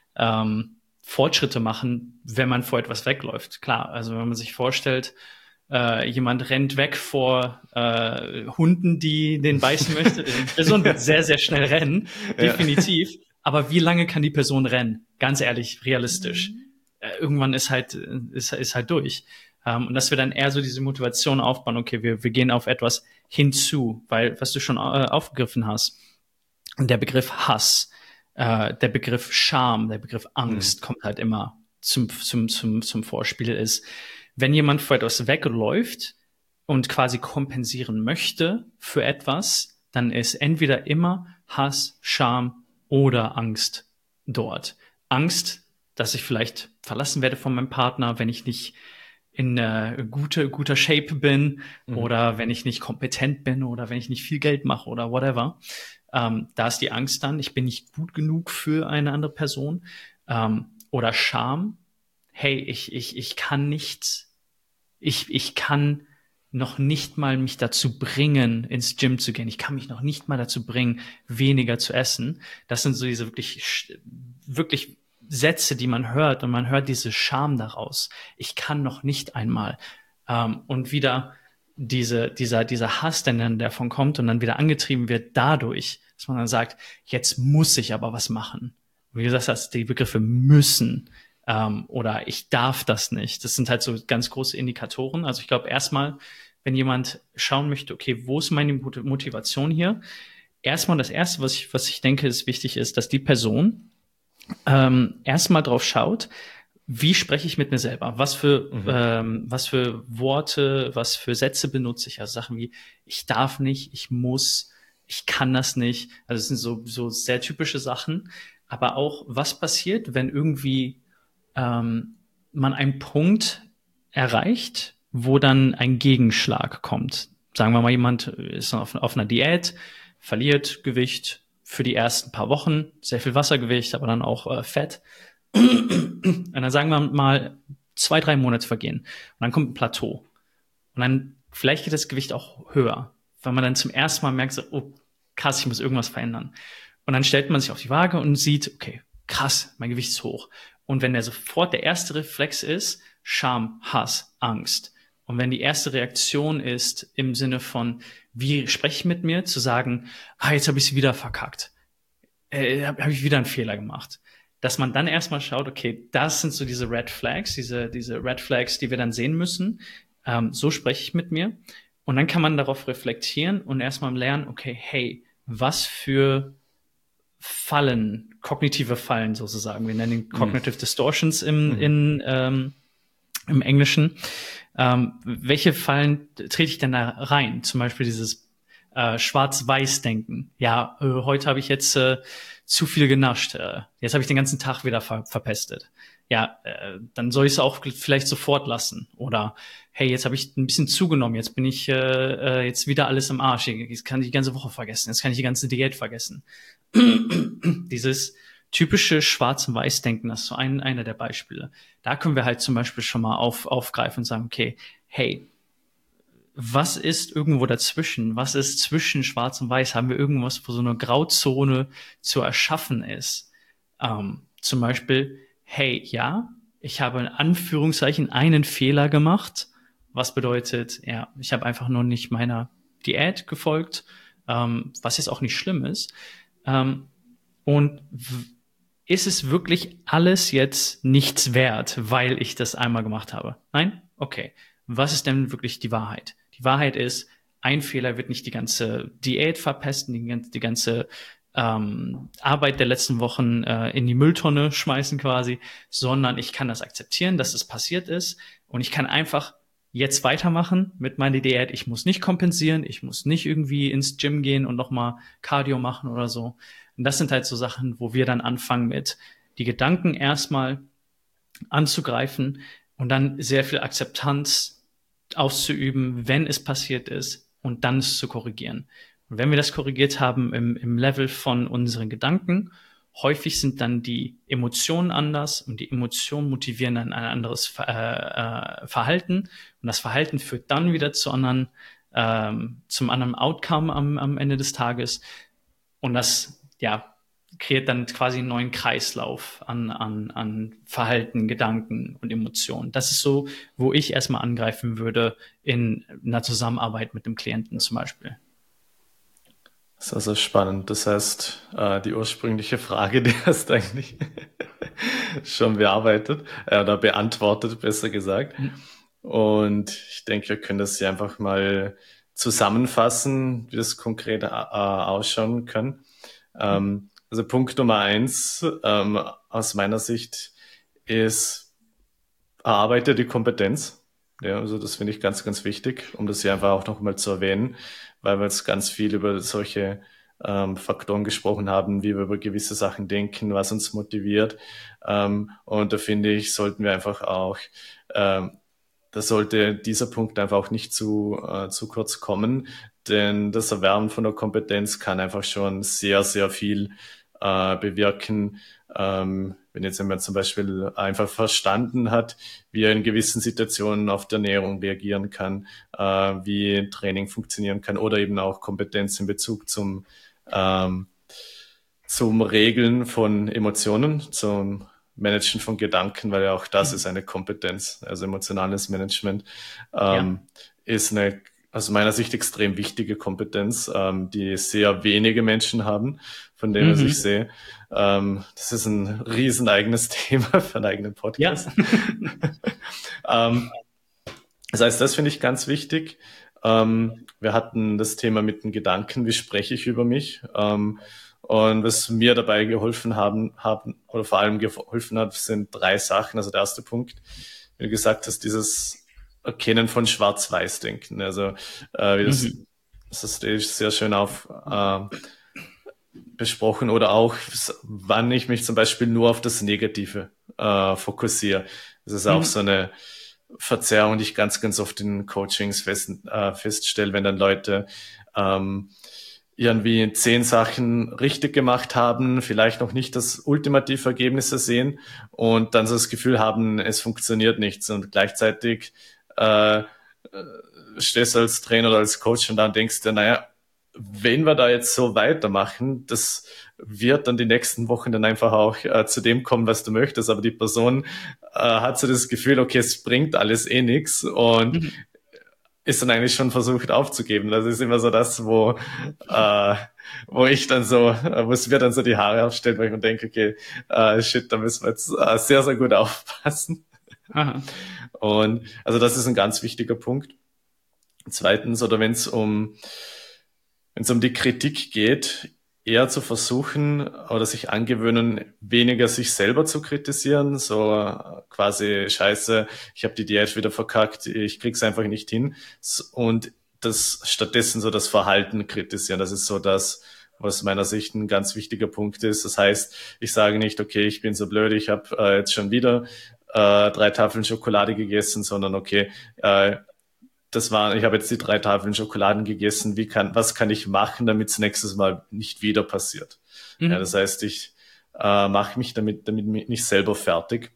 ähm, Fortschritte machen, wenn man vor etwas wegläuft. Klar, also wenn man sich vorstellt, äh, jemand rennt weg vor äh, Hunden, die den beißen möchte. Die Person wird sehr, sehr schnell rennen, Ja. definitiv. Aber wie lange kann die Person rennen? Ganz ehrlich, realistisch. Äh, irgendwann ist halt, ist, ist halt durch. Ähm, und dass wir dann eher so diese Motivation aufbauen, okay, wir, wir gehen auf etwas hinzu, weil, was du schon äh, aufgegriffen hast, der Begriff Hass, äh, der Begriff Scham, der Begriff Mhm. Angst kommt halt immer zum, zum, zum, zum Vorspiel ist, wenn jemand vor etwas wegläuft und quasi kompensieren möchte für etwas, dann ist entweder immer Hass, Scham oder Angst dort. Angst, dass ich vielleicht verlassen werde von meinem Partner, wenn ich nicht in äh, gute, guter Shape bin Mhm. oder wenn ich nicht kompetent bin oder wenn ich nicht viel Geld mache oder whatever. Ähm, da ist die Angst dann, ich bin nicht gut genug für eine andere Person. Ähm, oder Scham, hey, ich, ich, ich kann nicht, ich, ich kann noch nicht mal mich dazu bringen, ins Gym zu gehen. Ich kann mich noch nicht mal dazu bringen, weniger zu essen. Das sind so diese wirklich, wirklich Sätze, die man hört und man hört diese Scham daraus. Ich kann noch nicht einmal. Ähm, und wieder diese, dieser, dieser Hass, der dann davon kommt und dann wieder angetrieben wird dadurch, dass man dann sagt, jetzt muss ich aber was machen. Wie du gesagt hast, die Begriffe müssen ähm, oder ich darf das nicht. Das sind halt so ganz große Indikatoren. Also ich glaube erstmal, wenn jemand schauen möchte, okay, wo ist meine Motivation hier? Erstmal das Erste, was ich, was ich denke, ist wichtig ist, dass die Person ähm, erstmal drauf schaut, wie spreche ich mit mir selber? Was für, Mhm. ähm, was für Worte, was für Sätze benutze ich? Also Sachen wie, ich darf nicht, ich muss, ich kann das nicht. Also es sind so, so sehr typische Sachen. Aber auch, was passiert, wenn irgendwie ähm, man einen Punkt erreicht, wo dann ein Gegenschlag kommt. Sagen wir mal, jemand ist auf, auf einer Diät, verliert Gewicht für die ersten paar Wochen, sehr viel Wassergewicht, aber dann auch äh, Fett. Und dann sagen wir mal, zwei, drei Monate vergehen. Und dann kommt ein Plateau. Und dann vielleicht geht das Gewicht auch höher, weil man dann zum ersten Mal merkt, so, oh, krass, ich muss irgendwas verändern. Und dann stellt man sich auf die Waage und sieht, okay, krass, mein Gewicht ist hoch. Und wenn der sofort der erste Reflex ist, Scham, Hass, Angst. Und wenn die erste Reaktion ist im Sinne von, wie spreche ich mit mir, zu sagen, ah, jetzt habe ich es wieder verkackt. Äh, habe hab ich wieder einen Fehler gemacht. Dass man dann erstmal schaut, okay, das sind so diese Red Flags, diese, diese Red Flags, die wir dann sehen müssen. Ähm, so spreche ich mit mir. Und dann kann man darauf reflektieren und erstmal lernen, okay, hey, was für Fallen, kognitive Fallen sozusagen. Wir nennen ihn Mhm. Cognitive Distortions im, Mhm. in, ähm, im Englischen. Ähm, welche Fallen trete ich denn da rein? Zum Beispiel dieses Äh, Schwarz-Weiß-Denken. Ja, äh, heute habe ich jetzt äh, zu viel genascht. Äh, jetzt habe ich den ganzen Tag wieder ver verpestet. Ja, äh, dann soll ich es auch vielleicht sofort lassen. Oder hey, jetzt habe ich ein bisschen zugenommen. Jetzt bin ich äh, äh, jetzt wieder alles im Arsch. Jetzt kann ich die ganze Woche vergessen. Jetzt kann ich die ganze Diät vergessen. Dieses typische Schwarz- und Weiß-Denken, das ist so ein, einer der Beispiele. Da können wir halt zum Beispiel schon mal auf, aufgreifen und sagen, okay, hey, was ist irgendwo dazwischen? Was ist zwischen Schwarz und Weiß? Haben wir irgendwas, wo so eine Grauzone zu erschaffen ist? Ähm, zum Beispiel, hey, ja, ich habe in Anführungszeichen einen Fehler gemacht. Was bedeutet, ja, ich habe einfach nur nicht meiner Diät gefolgt, ähm, was jetzt auch nicht schlimm ist. Ähm, und ist es wirklich alles jetzt nichts wert, weil ich das einmal gemacht habe? Nein? Okay. Was ist denn wirklich die Wahrheit? Die Wahrheit ist, ein Fehler wird nicht die ganze Diät verpesten, die, die ganze ähm, Arbeit der letzten Wochen äh, in die Mülltonne schmeißen quasi, sondern ich kann das akzeptieren, dass es passiert ist und ich kann einfach jetzt weitermachen mit meiner Diät. Ich muss nicht kompensieren, ich muss nicht irgendwie ins Gym gehen und nochmal Cardio machen oder so. Und das sind halt so Sachen, wo wir dann anfangen mit die Gedanken erstmal anzugreifen und dann sehr viel Akzeptanz auszuüben, wenn es passiert ist und dann es zu korrigieren. Und wenn wir das korrigiert haben im, im Level von unseren Gedanken, häufig sind dann die Emotionen anders und die Emotionen motivieren dann ein anderes äh, äh, Verhalten und das Verhalten führt dann wieder zu anderen, ähm, zum anderen Outcome am, am Ende des Tages und das, ja, kreiert dann quasi einen neuen Kreislauf an, an, an Verhalten, Gedanken und Emotionen. Das ist so, wo ich erstmal angreifen würde in einer Zusammenarbeit mit dem Klienten zum Beispiel. Das ist also spannend. Das heißt, äh, die ursprüngliche Frage, die hast du eigentlich schon bearbeitet äh, oder beantwortet, besser gesagt. Mhm. Und ich denke, wir können das hier einfach mal zusammenfassen, wie das konkret äh, ausschauen kann. Ähm, also Punkt Nummer eins ähm, aus meiner Sicht ist, erarbeite die Kompetenz. Ja, also das finde ich ganz, ganz wichtig, um das hier einfach auch nochmal zu erwähnen, weil wir jetzt ganz viel über solche ähm, Faktoren gesprochen haben, wie wir über gewisse Sachen denken, was uns motiviert. Ähm, und da finde ich, sollten wir einfach auch, ähm, da sollte dieser Punkt einfach auch nicht zu, äh, zu kurz kommen, denn das Erwerben von der Kompetenz kann einfach schon sehr, sehr viel äh, bewirken. Ähm, wenn jetzt jemand zum Beispiel einfach verstanden hat, wie er in gewissen Situationen auf die Ernährung reagieren kann, äh, wie Training funktionieren kann oder eben auch Kompetenz in Bezug zum, ähm, zum Regeln von Emotionen, zum Managen von Gedanken, weil ja auch das ist eine Kompetenz. Also emotionales Management ähm, Ja. ist eine aus meiner Sicht extrem wichtige Kompetenz, ähm, die sehr wenige Menschen haben, von dem was ich Mhm. sehe. Ähm, das ist ein riesen eigenes Thema für einen eigenen Ja. Podcast. ähm, das heißt, das finde ich ganz wichtig. Ähm, wir hatten das Thema mit den Gedanken, wie spreche ich über mich? Ähm, und was mir dabei geholfen haben, haben oder vor allem geholfen hat, sind drei Sachen. Also der erste Punkt, wie du gesagt hast, dieses Erkennen von Schwarz-Weiß-Denken. Also äh, wie das, Mhm. das hast du sehr schön auf äh, besprochen oder auch, wann ich mich zum Beispiel nur auf das Negative äh, fokussiere. Das ist auch so Mhm. eine Verzerrung, die ich ganz, ganz oft in Coachings fest, äh, feststelle, wenn dann Leute ähm, irgendwie zehn Sachen richtig gemacht haben, vielleicht noch nicht das ultimative Ergebnis sehen und dann so das Gefühl haben, es funktioniert nichts und gleichzeitig äh, stehst du als Trainer oder als Coach und dann denkst du, naja, wenn wir da jetzt so weitermachen, das wird dann die nächsten Wochen dann einfach auch äh, zu dem kommen, was du möchtest, aber die Person äh, hat so das Gefühl, okay, es bringt alles eh nichts und Mhm. ist dann eigentlich schon versucht aufzugeben. Das ist immer so das, wo, äh, wo ich dann so, äh, wo es mir dann so die Haare aufstellt, weil ich mir denke, okay, äh, shit, da müssen wir jetzt äh, sehr, sehr gut aufpassen. Aha. Und also das ist ein ganz wichtiger Punkt. Zweitens, oder wenn es um, wenn es um die Kritik geht, eher zu versuchen oder sich angewöhnen, weniger sich selber zu kritisieren, so äh, quasi Scheiße, ich habe die Diät wieder verkackt, ich krieg's einfach nicht hin. Und das stattdessen so das Verhalten kritisieren. Das ist so das, was meiner Sicht ein ganz wichtiger Punkt ist. Das heißt, ich sage nicht, okay, ich bin so blöd, ich habe äh, jetzt schon wieder äh, drei Tafeln Schokolade gegessen, sondern okay, äh, das war, ich habe jetzt die drei Tafeln Schokoladen gegessen, wie kann, was kann ich machen, damit es nächstes Mal nicht wieder passiert? Mhm. Ja, das heißt, ich äh, mache mich damit, damit nicht selber fertig.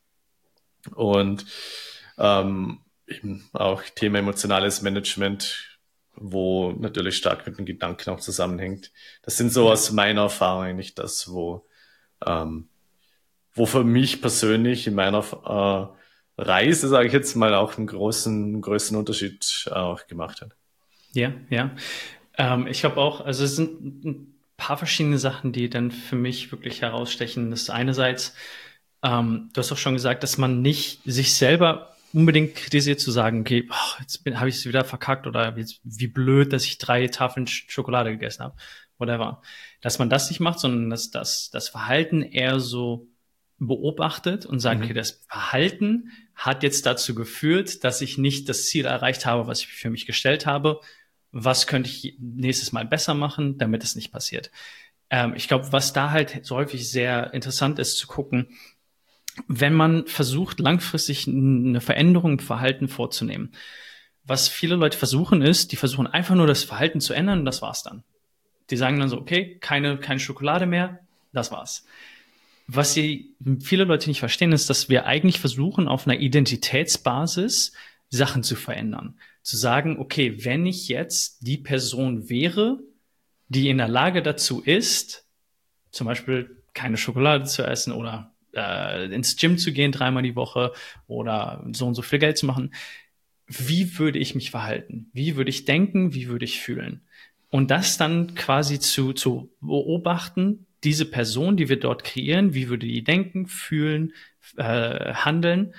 Und ähm, eben auch Thema emotionales Management, wo natürlich stark mit den Gedanken auch zusammenhängt. Das sind so aus meiner Erfahrung eigentlich das, wo, ähm, wo für mich persönlich in meiner äh, Reise, sage ich jetzt mal, auch einen großen, größeren Unterschied auch gemacht hat. Ja, ja. Ähm, ich glaube auch, also es sind ein paar verschiedene Sachen, die dann für mich wirklich herausstechen. Das ist einerseits, ähm, du hast auch schon gesagt, dass man nicht sich selber unbedingt kritisiert, zu sagen, okay, oh, jetzt habe ich es wieder verkackt oder jetzt, wie blöd, dass ich drei Tafeln Schokolade gegessen habe, whatever. Dass man das nicht macht, sondern dass das, das Verhalten eher so beobachtet und sagt, mhm. okay, das Verhalten hat jetzt dazu geführt, dass ich nicht das Ziel erreicht habe, was ich für mich gestellt habe. Was könnte ich nächstes Mal besser machen, damit es nicht passiert? Ähm, ich glaube, was da halt so häufig sehr interessant ist, zu gucken, wenn man versucht, langfristig eine Veränderung im Verhalten vorzunehmen. Was viele Leute versuchen ist, die versuchen einfach nur das Verhalten zu ändern und das war's dann. Die sagen dann so, okay, keine, keine Schokolade mehr, das war's. Was sie, viele Leute nicht verstehen, ist, dass wir eigentlich versuchen, auf einer Identitätsbasis Sachen zu verändern. Zu sagen, okay, wenn ich jetzt die Person wäre, die in der Lage dazu ist, zum Beispiel keine Schokolade zu essen oder äh, ins Gym zu gehen dreimal die Woche oder so und so viel Geld zu machen, wie würde ich mich verhalten? Wie würde ich denken? Wie würde ich fühlen? Und das dann quasi zu, zu beobachten, diese Person, die wir dort kreieren, wie würde die denken, fühlen, äh, handeln?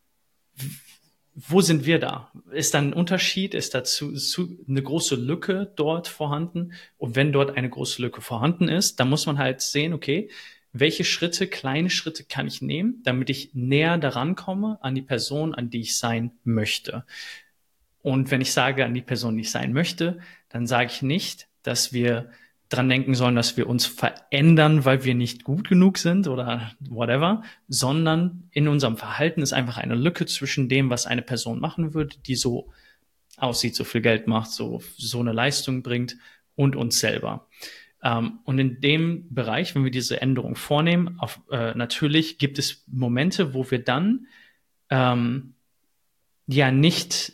Wo sind wir da? Ist da ein Unterschied? Ist da zu, zu eine große Lücke dort vorhanden? Und wenn dort eine große Lücke vorhanden ist, dann muss man halt sehen, okay, welche Schritte, kleine Schritte kann ich nehmen, damit ich näher daran komme an die Person, an die ich sein möchte. Und wenn ich sage, an die Person, die ich sein möchte, dann sage ich nicht, dass wir dran denken sollen, dass wir uns verändern, weil wir nicht gut genug sind oder whatever, sondern in unserem Verhalten ist einfach eine Lücke zwischen dem, was eine Person machen würde, die so aussieht, so viel Geld macht, so, so eine Leistung bringt, und uns selber. Ähm, und in dem Bereich, wenn wir diese Änderung vornehmen, auf, äh, natürlich gibt es Momente, wo wir dann ähm, ja nicht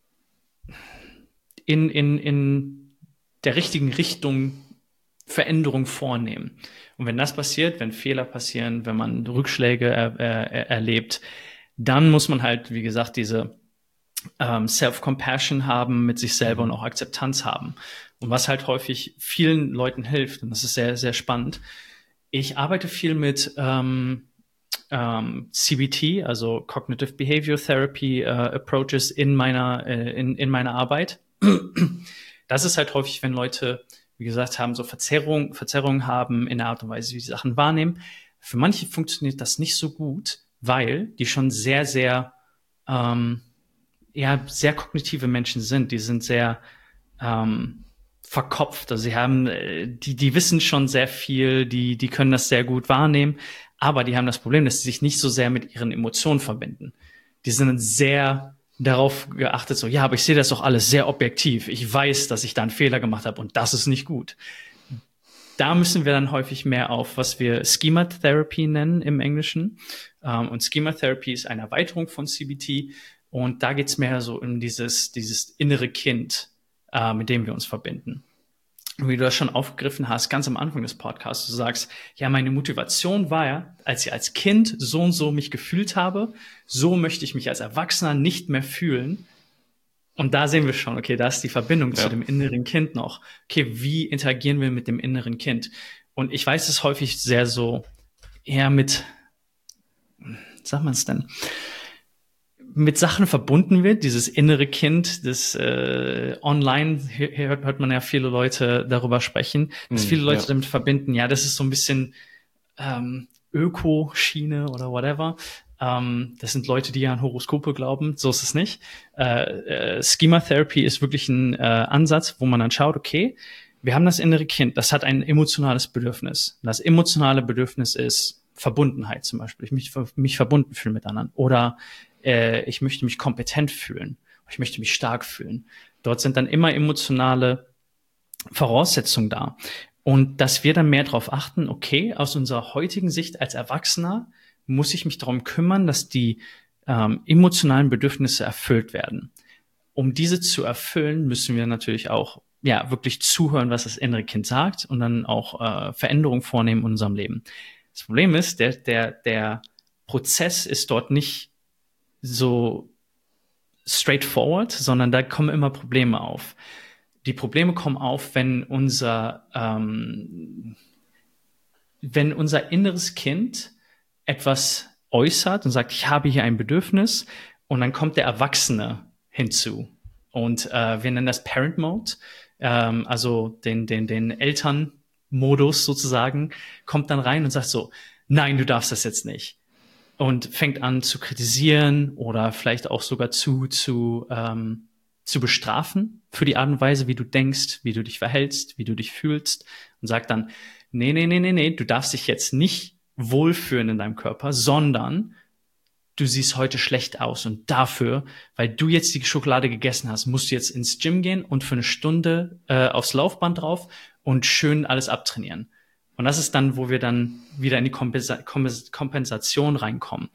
in, in, in der richtigen Richtung Veränderung vornehmen. Und wenn das passiert, wenn Fehler passieren, wenn man Rückschläge er, er, erlebt, dann muss man halt, wie gesagt, diese ähm, Self-Compassion haben, mit sich selber und auch Akzeptanz haben. Und was halt häufig vielen Leuten hilft, und das ist sehr, sehr spannend, ich arbeite viel mit ähm, ähm, C B T, also Cognitive Behavior Therapy äh, Approaches in meiner, äh, in, in meiner Arbeit. Das ist halt häufig, wenn Leute, wie gesagt, haben so Verzerrungen, Verzerrungen haben in der Art und Weise, wie sie Sachen wahrnehmen. Für manche funktioniert das nicht so gut, weil die schon sehr, sehr, ähm, ja, sehr kognitive Menschen sind. Die sind sehr ähm, verkopft. Also sie haben, die, die wissen schon sehr viel, die, die können das sehr gut wahrnehmen, aber die haben das Problem, dass sie sich nicht so sehr mit ihren Emotionen verbinden. Die sind sehr darauf geachtet, so, ja, aber ich sehe das doch alles sehr objektiv. Ich weiß, dass ich da einen Fehler gemacht habe und das ist nicht gut. Da müssen wir dann häufig mehr auf, was wir Schema Therapy nennen im Englischen. Und Schema Therapy ist eine Erweiterung von C B T. Und da geht's mehr so um dieses, dieses innere Kind, äh, mit dem wir uns verbinden. Und wie du das schon aufgegriffen hast, ganz am Anfang des Podcasts, du sagst, ja, meine Motivation war ja, als ich als Kind so und so mich gefühlt habe, so möchte ich mich als Erwachsener nicht mehr fühlen. Und da sehen wir schon, okay, da ist die Verbindung ja. zu dem inneren Kind noch. Okay, wie interagieren wir mit dem inneren Kind? Und ich weiß, es häufig sehr so eher mit, wie sagt man es denn, mit Sachen verbunden wird, dieses innere Kind, das äh, online, hier, hier hört, hört man ja viele Leute darüber sprechen, dass mm, viele Leute ja. damit verbinden, ja, das ist so ein bisschen ähm, Öko-Schiene oder whatever. Ähm, das sind Leute, die an Horoskope glauben. So ist es nicht. Äh, äh, Schema Therapy ist wirklich ein äh, Ansatz, wo man dann schaut, okay, wir haben das innere Kind, das hat ein emotionales Bedürfnis. Und das emotionale Bedürfnis ist Verbundenheit zum Beispiel. Ich möchte mich verbunden fühlen mit anderen. Oder äh, ich möchte mich kompetent fühlen. Ich möchte mich stark fühlen. Dort sind dann immer emotionale Voraussetzungen da. Und dass wir dann mehr darauf achten, okay, aus unserer heutigen Sicht als Erwachsener muss ich mich darum kümmern, dass die ähm, emotionalen Bedürfnisse erfüllt werden. Um diese zu erfüllen, müssen wir natürlich auch ja wirklich zuhören, was das innere Kind sagt und dann auch äh, Veränderungen vornehmen in unserem Leben. Das Problem ist, der, der, der Prozess ist dort nicht so straightforward, sondern da kommen immer Probleme auf. Die Probleme kommen auf, wenn unser, ähm, wenn unser inneres Kind etwas äußert und sagt, ich habe hier ein Bedürfnis, und dann kommt der Erwachsene hinzu. Und äh, wir nennen das Parent Mode, ähm, also den, den, den Elternmodus sozusagen, kommt dann rein und sagt so, nein, du darfst das jetzt nicht. Und fängt an zu kritisieren oder vielleicht auch sogar zu, zu, ähm, zu bestrafen für die Art und Weise, wie du denkst, wie du dich verhältst, wie du dich fühlst, und sagt dann, nee, nee, nee, nee, nee, du darfst dich jetzt nicht wohlfühlen in deinem Körper, sondern du siehst heute schlecht aus, und dafür, weil du jetzt die Schokolade gegessen hast, musst du jetzt ins Gym gehen und für eine Stunde äh, aufs Laufband drauf und schön alles abtrainieren. Und das ist dann, wo wir dann wieder in die Kompensa- Kompensation reinkommen.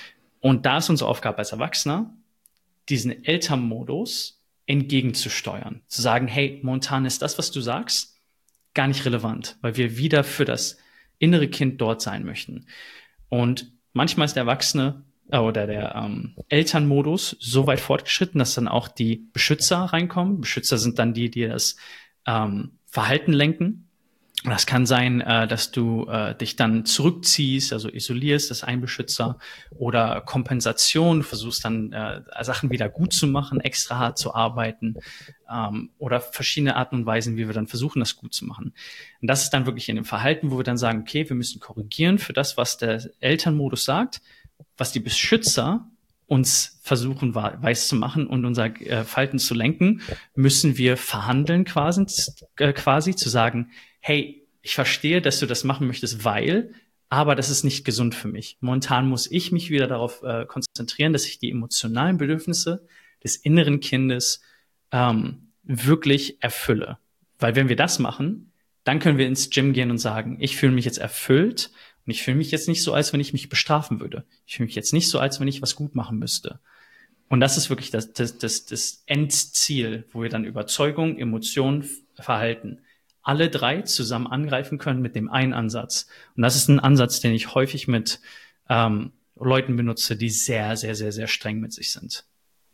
Und da ist unsere Aufgabe als Erwachsener, diesen Elternmodus entgegenzusteuern. Zu sagen, hey, momentan ist das, was du sagst, gar nicht relevant, weil wir wieder für das innere Kind dort sein möchten. Und manchmal ist der Erwachsene äh, oder der ähm, Elternmodus so weit fortgeschritten, dass dann auch die Beschützer reinkommen. Beschützer sind dann die, die das ähm, Verhalten lenken. Und das kann sein, äh, dass du äh, dich dann zurückziehst, also isolierst, das ist ein Beschützer, oder Kompensation, du versuchst dann äh, Sachen wieder gut zu machen, extra hart zu arbeiten, ähm, oder verschiedene Arten und Weisen, wie wir dann versuchen, das gut zu machen. Und das ist dann wirklich in dem Verhalten, wo wir dann sagen, okay, wir müssen korrigieren für das, was der Elternmodus sagt, was die Beschützer uns versuchen weiß zu machen und unser äh, Verhalten zu lenken, müssen wir verhandeln quasi, äh, quasi zu sagen, hey, ich verstehe, dass du das machen möchtest, weil, aber das ist nicht gesund für mich. Momentan muss ich mich wieder darauf äh, konzentrieren, dass ich die emotionalen Bedürfnisse des inneren Kindes ähm, wirklich erfülle. Weil wenn wir das machen, dann können wir ins Gym gehen und sagen, ich fühle mich jetzt erfüllt und ich fühle mich jetzt nicht so, als wenn ich mich bestrafen würde. Ich fühle mich jetzt nicht so, als wenn ich was gut machen müsste. Und das ist wirklich das, das, das, das Endziel, wo wir dann Überzeugung, Emotion, Verhalten alle drei zusammen angreifen können mit dem einen Ansatz. Und das ist ein Ansatz, den ich häufig mit ähm, Leuten benutze, die sehr, sehr, sehr, sehr streng mit sich sind.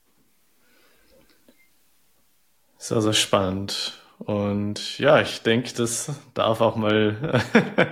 Sehr, sehr spannend. Und ja, ich denke, das darf auch mal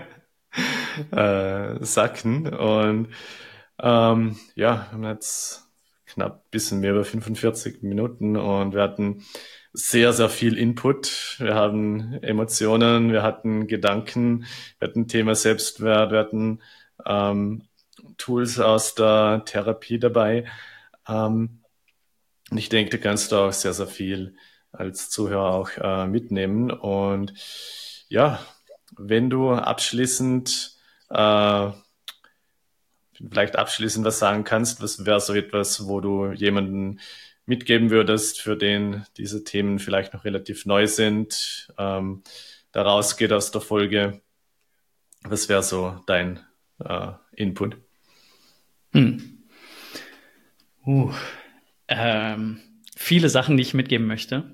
äh, sacken. Und ähm, ja, wir haben jetzt knapp ein bisschen mehr über fünfundvierzig Minuten und wir hatten sehr, sehr viel Input. Wir haben Emotionen, wir hatten Gedanken, wir hatten Thema Selbstwert, wir hatten ähm, Tools aus der Therapie dabei. Ähm, und ich denke, da kannst du auch sehr, sehr viel als Zuhörer auch äh, mitnehmen. Und ja, wenn du abschließend äh, vielleicht abschließend was sagen kannst, was wäre so etwas, wo du jemanden mitgeben würdest, für den diese Themen vielleicht noch relativ neu sind, ähm, da rausgeht aus der Folge. Was wäre so dein äh, Input? Hm. Uh. Ähm, viele Sachen, die ich mitgeben möchte.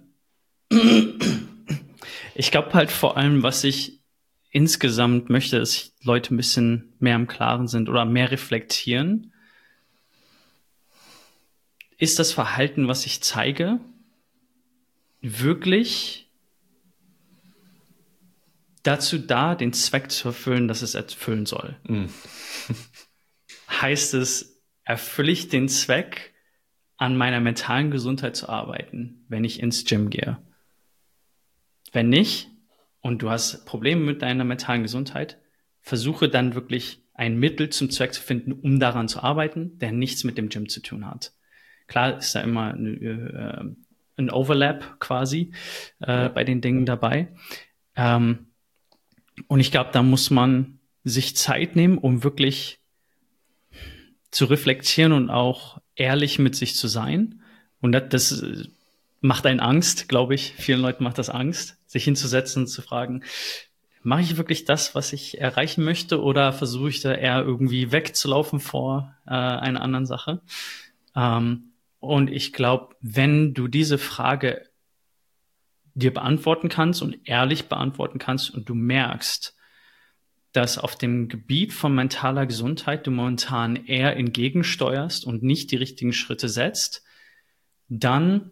Ich glaube halt vor allem, was ich insgesamt möchte, dass Leute ein bisschen mehr im Klaren sind oder mehr reflektieren. Ist das Verhalten, was ich zeige, wirklich dazu da, den Zweck zu erfüllen, dass es erfüllen soll? Mm. Heißt es, erfülle ich den Zweck, an meiner mentalen Gesundheit zu arbeiten, wenn ich ins Gym gehe? Wenn nicht, und du hast Probleme mit deiner mentalen Gesundheit, versuche dann wirklich ein Mittel zum Zweck zu finden, um daran zu arbeiten, der nichts mit dem Gym zu tun hat. Klar ist da immer äh, ein Overlap quasi äh, bei den Dingen dabei. Ähm, und ich glaube, da muss man sich Zeit nehmen, um wirklich zu reflektieren und auch ehrlich mit sich zu sein. Und das, das macht einen Angst, glaube ich. Vielen Leuten macht das Angst, sich hinzusetzen und zu fragen, mache ich wirklich das, was ich erreichen möchte, oder versuche ich da eher irgendwie wegzulaufen vor äh, einer anderen Sache? Ähm, und ich glaube, wenn du diese Frage dir beantworten kannst und ehrlich beantworten kannst und du merkst, dass auf dem Gebiet von mentaler Gesundheit du momentan eher entgegensteuerst und nicht die richtigen Schritte setzt, dann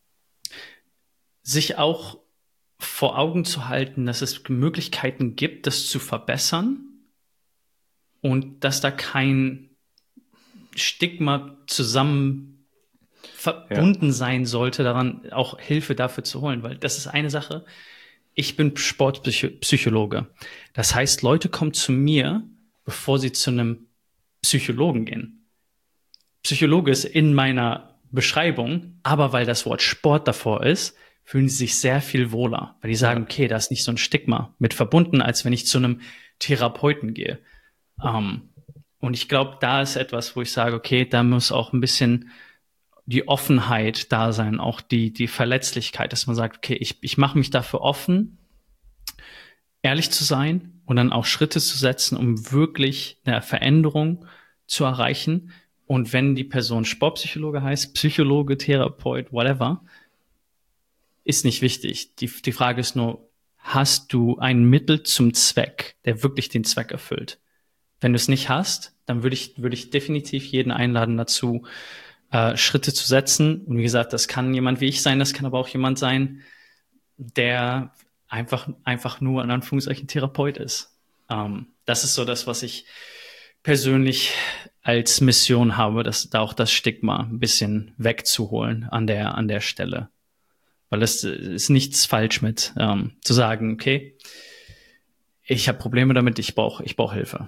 sich auch vor Augen zu halten, dass es Möglichkeiten gibt, das zu verbessern und dass da kein Stigma zusammen verbunden ja. sein sollte, daran auch Hilfe dafür zu holen, weil das ist eine Sache. Ich bin Sportpsychologe. Das heißt, Leute kommen zu mir, bevor sie zu einem Psychologen gehen. Psychologe ist in meiner Beschreibung, aber weil das Wort Sport davor ist, fühlen sie sich sehr viel wohler, weil die sagen, okay, da ist nicht so ein Stigma mit verbunden, als wenn ich zu einem Therapeuten gehe. Um, und ich glaube, da ist etwas, wo ich sage, okay, da muss auch ein bisschen die Offenheit da sein, auch die, die Verletzlichkeit, dass man sagt, okay, ich, ich mache mich dafür offen, ehrlich zu sein und dann auch Schritte zu setzen, um wirklich eine Veränderung zu erreichen. Und wenn die Person Sportpsychologe heißt, Psychologe, Therapeut, whatever, ist nicht wichtig. Die, die Frage ist nur, hast du ein Mittel zum Zweck, der wirklich den Zweck erfüllt? Wenn du es nicht hast, dann würde ich, würde ich definitiv jeden einladen dazu, äh, Schritte zu setzen. Und wie gesagt, das kann jemand wie ich sein, das kann aber auch jemand sein, der einfach, einfach nur in Anführungszeichen Therapeut ist. Ähm, das ist so das, was ich persönlich als Mission habe, dass da auch das Stigma ein bisschen wegzuholen an der, an der Stelle. Weil es ist nichts falsch mit, ähm, zu sagen, okay, ich habe Probleme damit, ich brauche ich brauche Hilfe.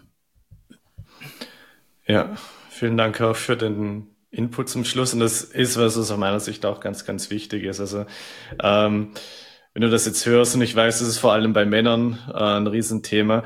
Ja, vielen Dank auch für den Input zum Schluss. Und das ist, was aus meiner Sicht auch ganz, ganz wichtig ist. Also ähm, wenn du das jetzt hörst, und ich weiß, das ist vor allem bei Männern äh, ein Riesenthema,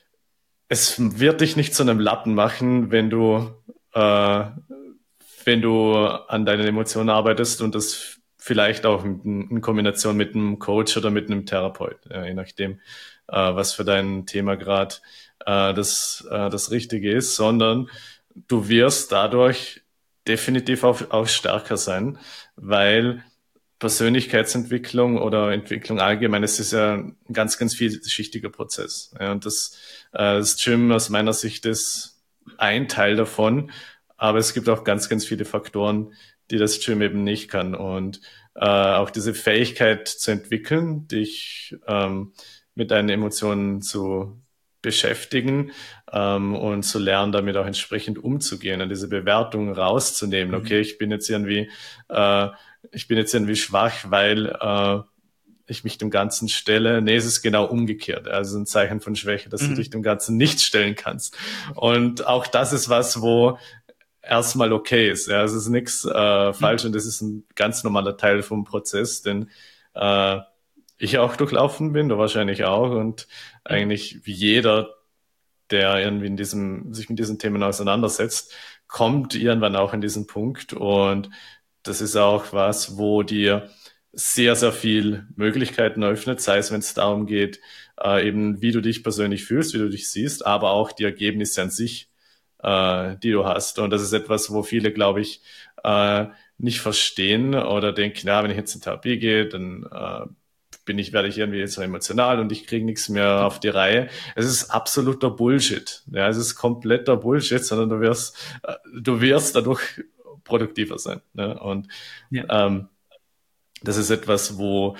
es wird dich nicht zu einem Lappen machen, wenn du, äh, wenn du an deinen Emotionen arbeitest und das vielleicht auch in Kombination mit einem Coach oder mit einem Therapeut, ja, je nachdem, äh, was für dein Thema gerade äh, das, äh, das Richtige ist, sondern du wirst dadurch definitiv auch, auch stärker sein, weil Persönlichkeitsentwicklung oder Entwicklung allgemein, es ist ja ein ganz, ganz vielschichtiger Prozess. Ja, und das, äh, das Gym aus meiner Sicht ist ein Teil davon, aber es gibt auch ganz, ganz viele Faktoren, die das Gym eben nicht kann. Und äh, auch diese Fähigkeit zu entwickeln, dich ähm, mit deinen Emotionen zu beschäftigen ähm, und zu lernen, damit auch entsprechend umzugehen und diese Bewertung rauszunehmen. Okay, ich bin jetzt irgendwie, äh, ich bin jetzt irgendwie schwach, weil äh, ich mich dem Ganzen stelle. Nee, es ist genau umgekehrt. Also ein Zeichen von Schwäche, dass mhm. du dich dem Ganzen nicht stellen kannst. Und auch das ist was, wo erstmal okay ist. Ja, es ist nichts äh, falsch und das ist ein ganz normaler Teil vom Prozess, den äh, ich auch durchlaufen bin, du wahrscheinlich auch und mhm. eigentlich wie jeder, der irgendwie in diesem, sich mit diesen Themen auseinandersetzt, kommt irgendwann auch in diesen Punkt und das ist auch was, wo dir sehr, sehr viel Möglichkeiten öffnet, sei es, wenn es darum geht, äh, eben wie du dich persönlich fühlst, wie du dich siehst, aber auch die Ergebnisse an sich, äh, die du hast. Und das ist etwas, wo viele, glaube ich, äh, nicht verstehen oder denken, na, wenn ich jetzt in Therapie gehe, dann äh, bin ich, werde ich irgendwie so emotional und ich kriege nichts mehr auf die Reihe. Es ist absoluter Bullshit. Ja, es ist kompletter Bullshit, sondern du wirst, äh, du wirst dadurch produktiver sein. Ne? Und ja. ähm, das ist etwas, wo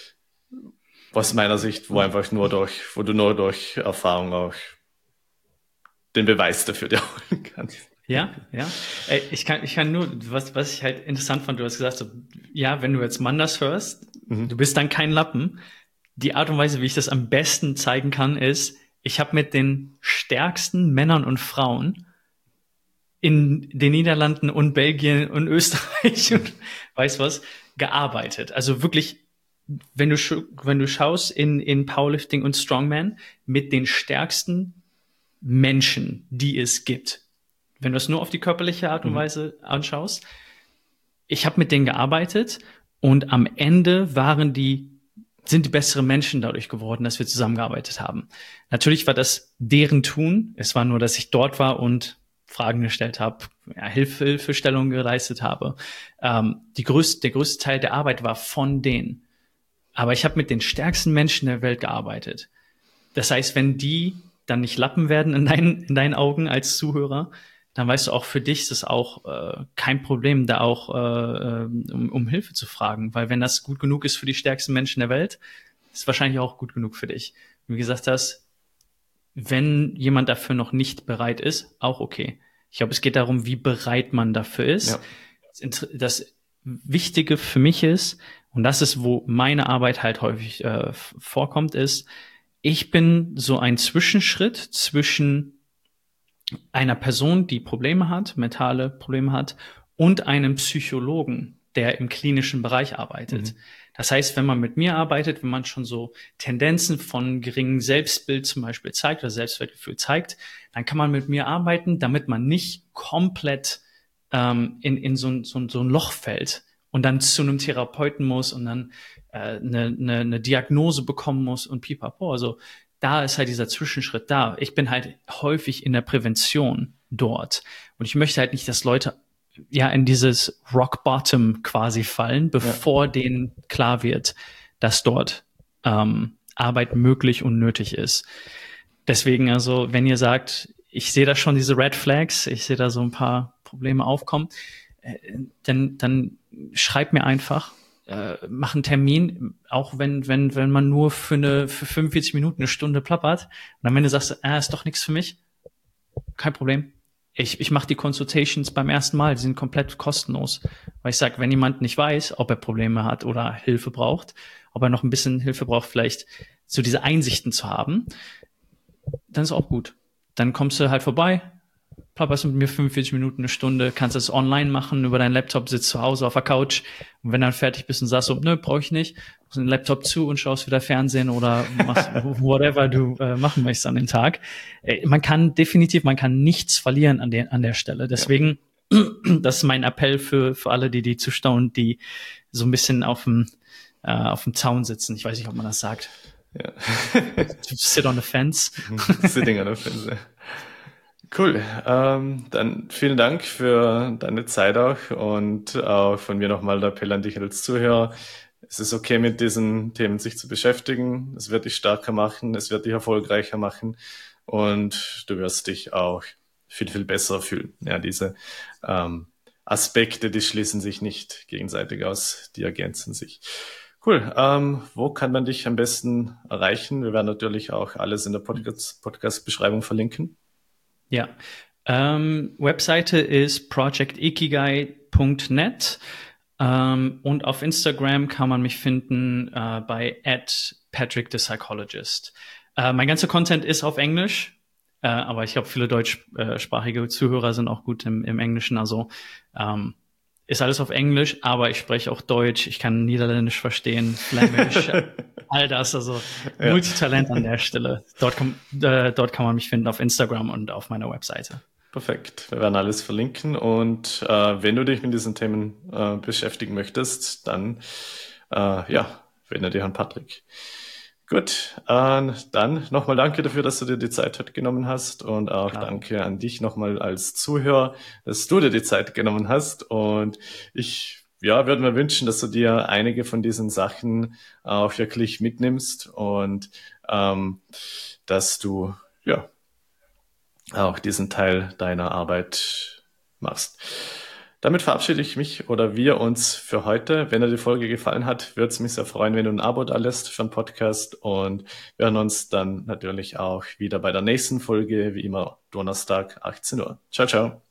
aus meiner Sicht, wo einfach nur durch, wo du nur durch Erfahrung auch den Beweis dafür dir holen kannst. Ja, ja. Ich kann, ich kann nur, was, was ich halt interessant fand, du hast gesagt, so, ja, wenn du jetzt Mann das hörst, mhm. du bist dann kein Lappen. Die Art und Weise, wie ich das am besten zeigen kann, ist, Ich habe mit den stärksten Männern und Frauen in den Niederlanden und Belgien und Österreich und weiß was gearbeitet. Also wirklich, wenn du, wenn du schaust in, in Powerlifting und Strongman, mit den stärksten Menschen, die es gibt. Wenn du es nur auf die körperliche Art und mhm. Weise anschaust. Ich habe mit denen gearbeitet und am Ende waren die, sind die besseren Menschen dadurch geworden, dass wir zusammengearbeitet haben. Natürlich war das deren Tun. Es war nur, dass ich dort war und Fragen gestellt habe, ja, Hilfe, Hilfestellung geleistet habe. Ähm, die größte, der größte Teil der Arbeit war von denen. Aber ich habe mit den stärksten Menschen der Welt gearbeitet. Das heißt, wenn die dann nicht Lappen werden in deinen, in deinen Augen als Zuhörer, dann weißt du auch, für dich ist es auch äh, kein Problem, da auch äh, um, um Hilfe zu fragen. Weil wenn das gut genug ist für die stärksten Menschen der Welt, ist es wahrscheinlich auch gut genug für dich. Wie gesagt hast, wenn jemand dafür noch nicht bereit ist, auch okay. Ich glaube, es geht darum, wie bereit man dafür ist. Ja. Das, das Wichtige für mich ist, und das ist, wo meine Arbeit halt häufig äh, vorkommt, ist, ich bin so ein Zwischenschritt zwischen einer Person, die Probleme hat, mentale Probleme hat, und einem Psychologen, der im klinischen Bereich arbeitet. Mhm. Das heißt, wenn man mit mir arbeitet, wenn man schon so Tendenzen von geringem Selbstbild zum Beispiel zeigt oder Selbstwertgefühl zeigt, dann kann man mit mir arbeiten, damit man nicht komplett ähm, in, in so, so, so ein Loch fällt und dann zu einem Therapeuten muss und dann äh, eine, eine, eine Diagnose bekommen muss und pipapo. Also da ist halt dieser Zwischenschritt da. Ich bin halt häufig in der Prävention dort. Und ich möchte halt nicht, dass Leute ja in dieses Rock Bottom quasi fallen, bevor ja. denen klar wird, dass dort ähm, Arbeit möglich und nötig ist. Deswegen also, wenn ihr sagt, ich sehe da schon diese Red Flags, ich sehe da so ein paar Probleme aufkommen, äh, dann, dann schreibt mir einfach, äh, mach einen Termin, auch wenn wenn wenn man nur für eine für fünfundvierzig Minuten eine Stunde plappert und am Ende sagst du, ah, ist doch nichts für mich, kein Problem. Ich ich mache die Consultations beim ersten Mal, die sind komplett kostenlos, weil ich sage, wenn jemand nicht weiß, ob er Probleme hat oder Hilfe braucht, ob er noch ein bisschen Hilfe braucht, vielleicht so diese Einsichten zu haben, dann ist auch gut. Dann kommst du halt vorbei, plapperst mit mir fünfundvierzig Minuten, eine Stunde, kannst das online machen über deinen Laptop, sitzt zu Hause auf der Couch und wenn dann fertig bist und sagst so, nö, brauche ich nicht, machst den Laptop zu und schaust wieder Fernsehen oder machst whatever du äh, machen möchtest an dem Tag. Äh, man kann definitiv, man kann nichts verlieren an der, an der Stelle. Deswegen, ja. Das ist mein Appell für, für alle, die, die zuschauen, die so ein bisschen auf dem, äh, auf dem Zaun sitzen. Ich weiß nicht, ob man das sagt. Ja. Sit on the fence. Sitting on the fence, ja. Cool, ähm, dann vielen Dank für deine Zeit auch und auch von mir nochmal der Appell an dich als Zuhörer. Es ist okay, mit diesen Themen sich zu beschäftigen. Es wird dich stärker machen, es wird dich erfolgreicher machen und du wirst dich auch viel, viel besser fühlen. Ja, diese ähm, Aspekte, die schließen sich nicht gegenseitig aus, die ergänzen sich. Cool, ähm, wo kann man dich am besten erreichen? Wir werden natürlich auch alles in der Podcast- Podcast-Beschreibung verlinken. Ja, ähm, Webseite ist project ikigai punkt net ähm, und auf Instagram kann man mich finden äh, bei at Patrick the Psychologist. Äh, mein ganzer Content ist auf Englisch, äh, aber ich glaube, viele deutschsprachige Zuhörer sind auch gut im, im Englischen, also ähm, ist alles auf Englisch, aber ich spreche auch Deutsch, ich kann Niederländisch verstehen, Flämisch, all das, also ja. Multitalent an der Stelle. Dort, kann, äh, dort kann man mich finden auf Instagram und auf meiner Webseite. Perfekt, wir werden alles verlinken und äh, wenn du dich mit diesen Themen äh, beschäftigen möchtest, dann äh, ja, wende dich an Patrick. Gut, äh, dann nochmal danke dafür, dass du dir die Zeit heute genommen hast und auch Klar. Danke an dich nochmal als Zuhörer, dass du dir die Zeit genommen hast und ich ja, würde mir wünschen, dass du dir einige von diesen Sachen auch wirklich mitnimmst und ähm, dass du ja auch diesen Teil deiner Arbeit machst. Damit verabschiede ich mich oder wir uns für heute. Wenn dir die Folge gefallen hat, würde es mich sehr freuen, wenn du ein Abo da lässt für den Podcast und wir hören uns dann natürlich auch wieder bei der nächsten Folge, wie immer Donnerstag, achtzehn Uhr. Ciao, ciao.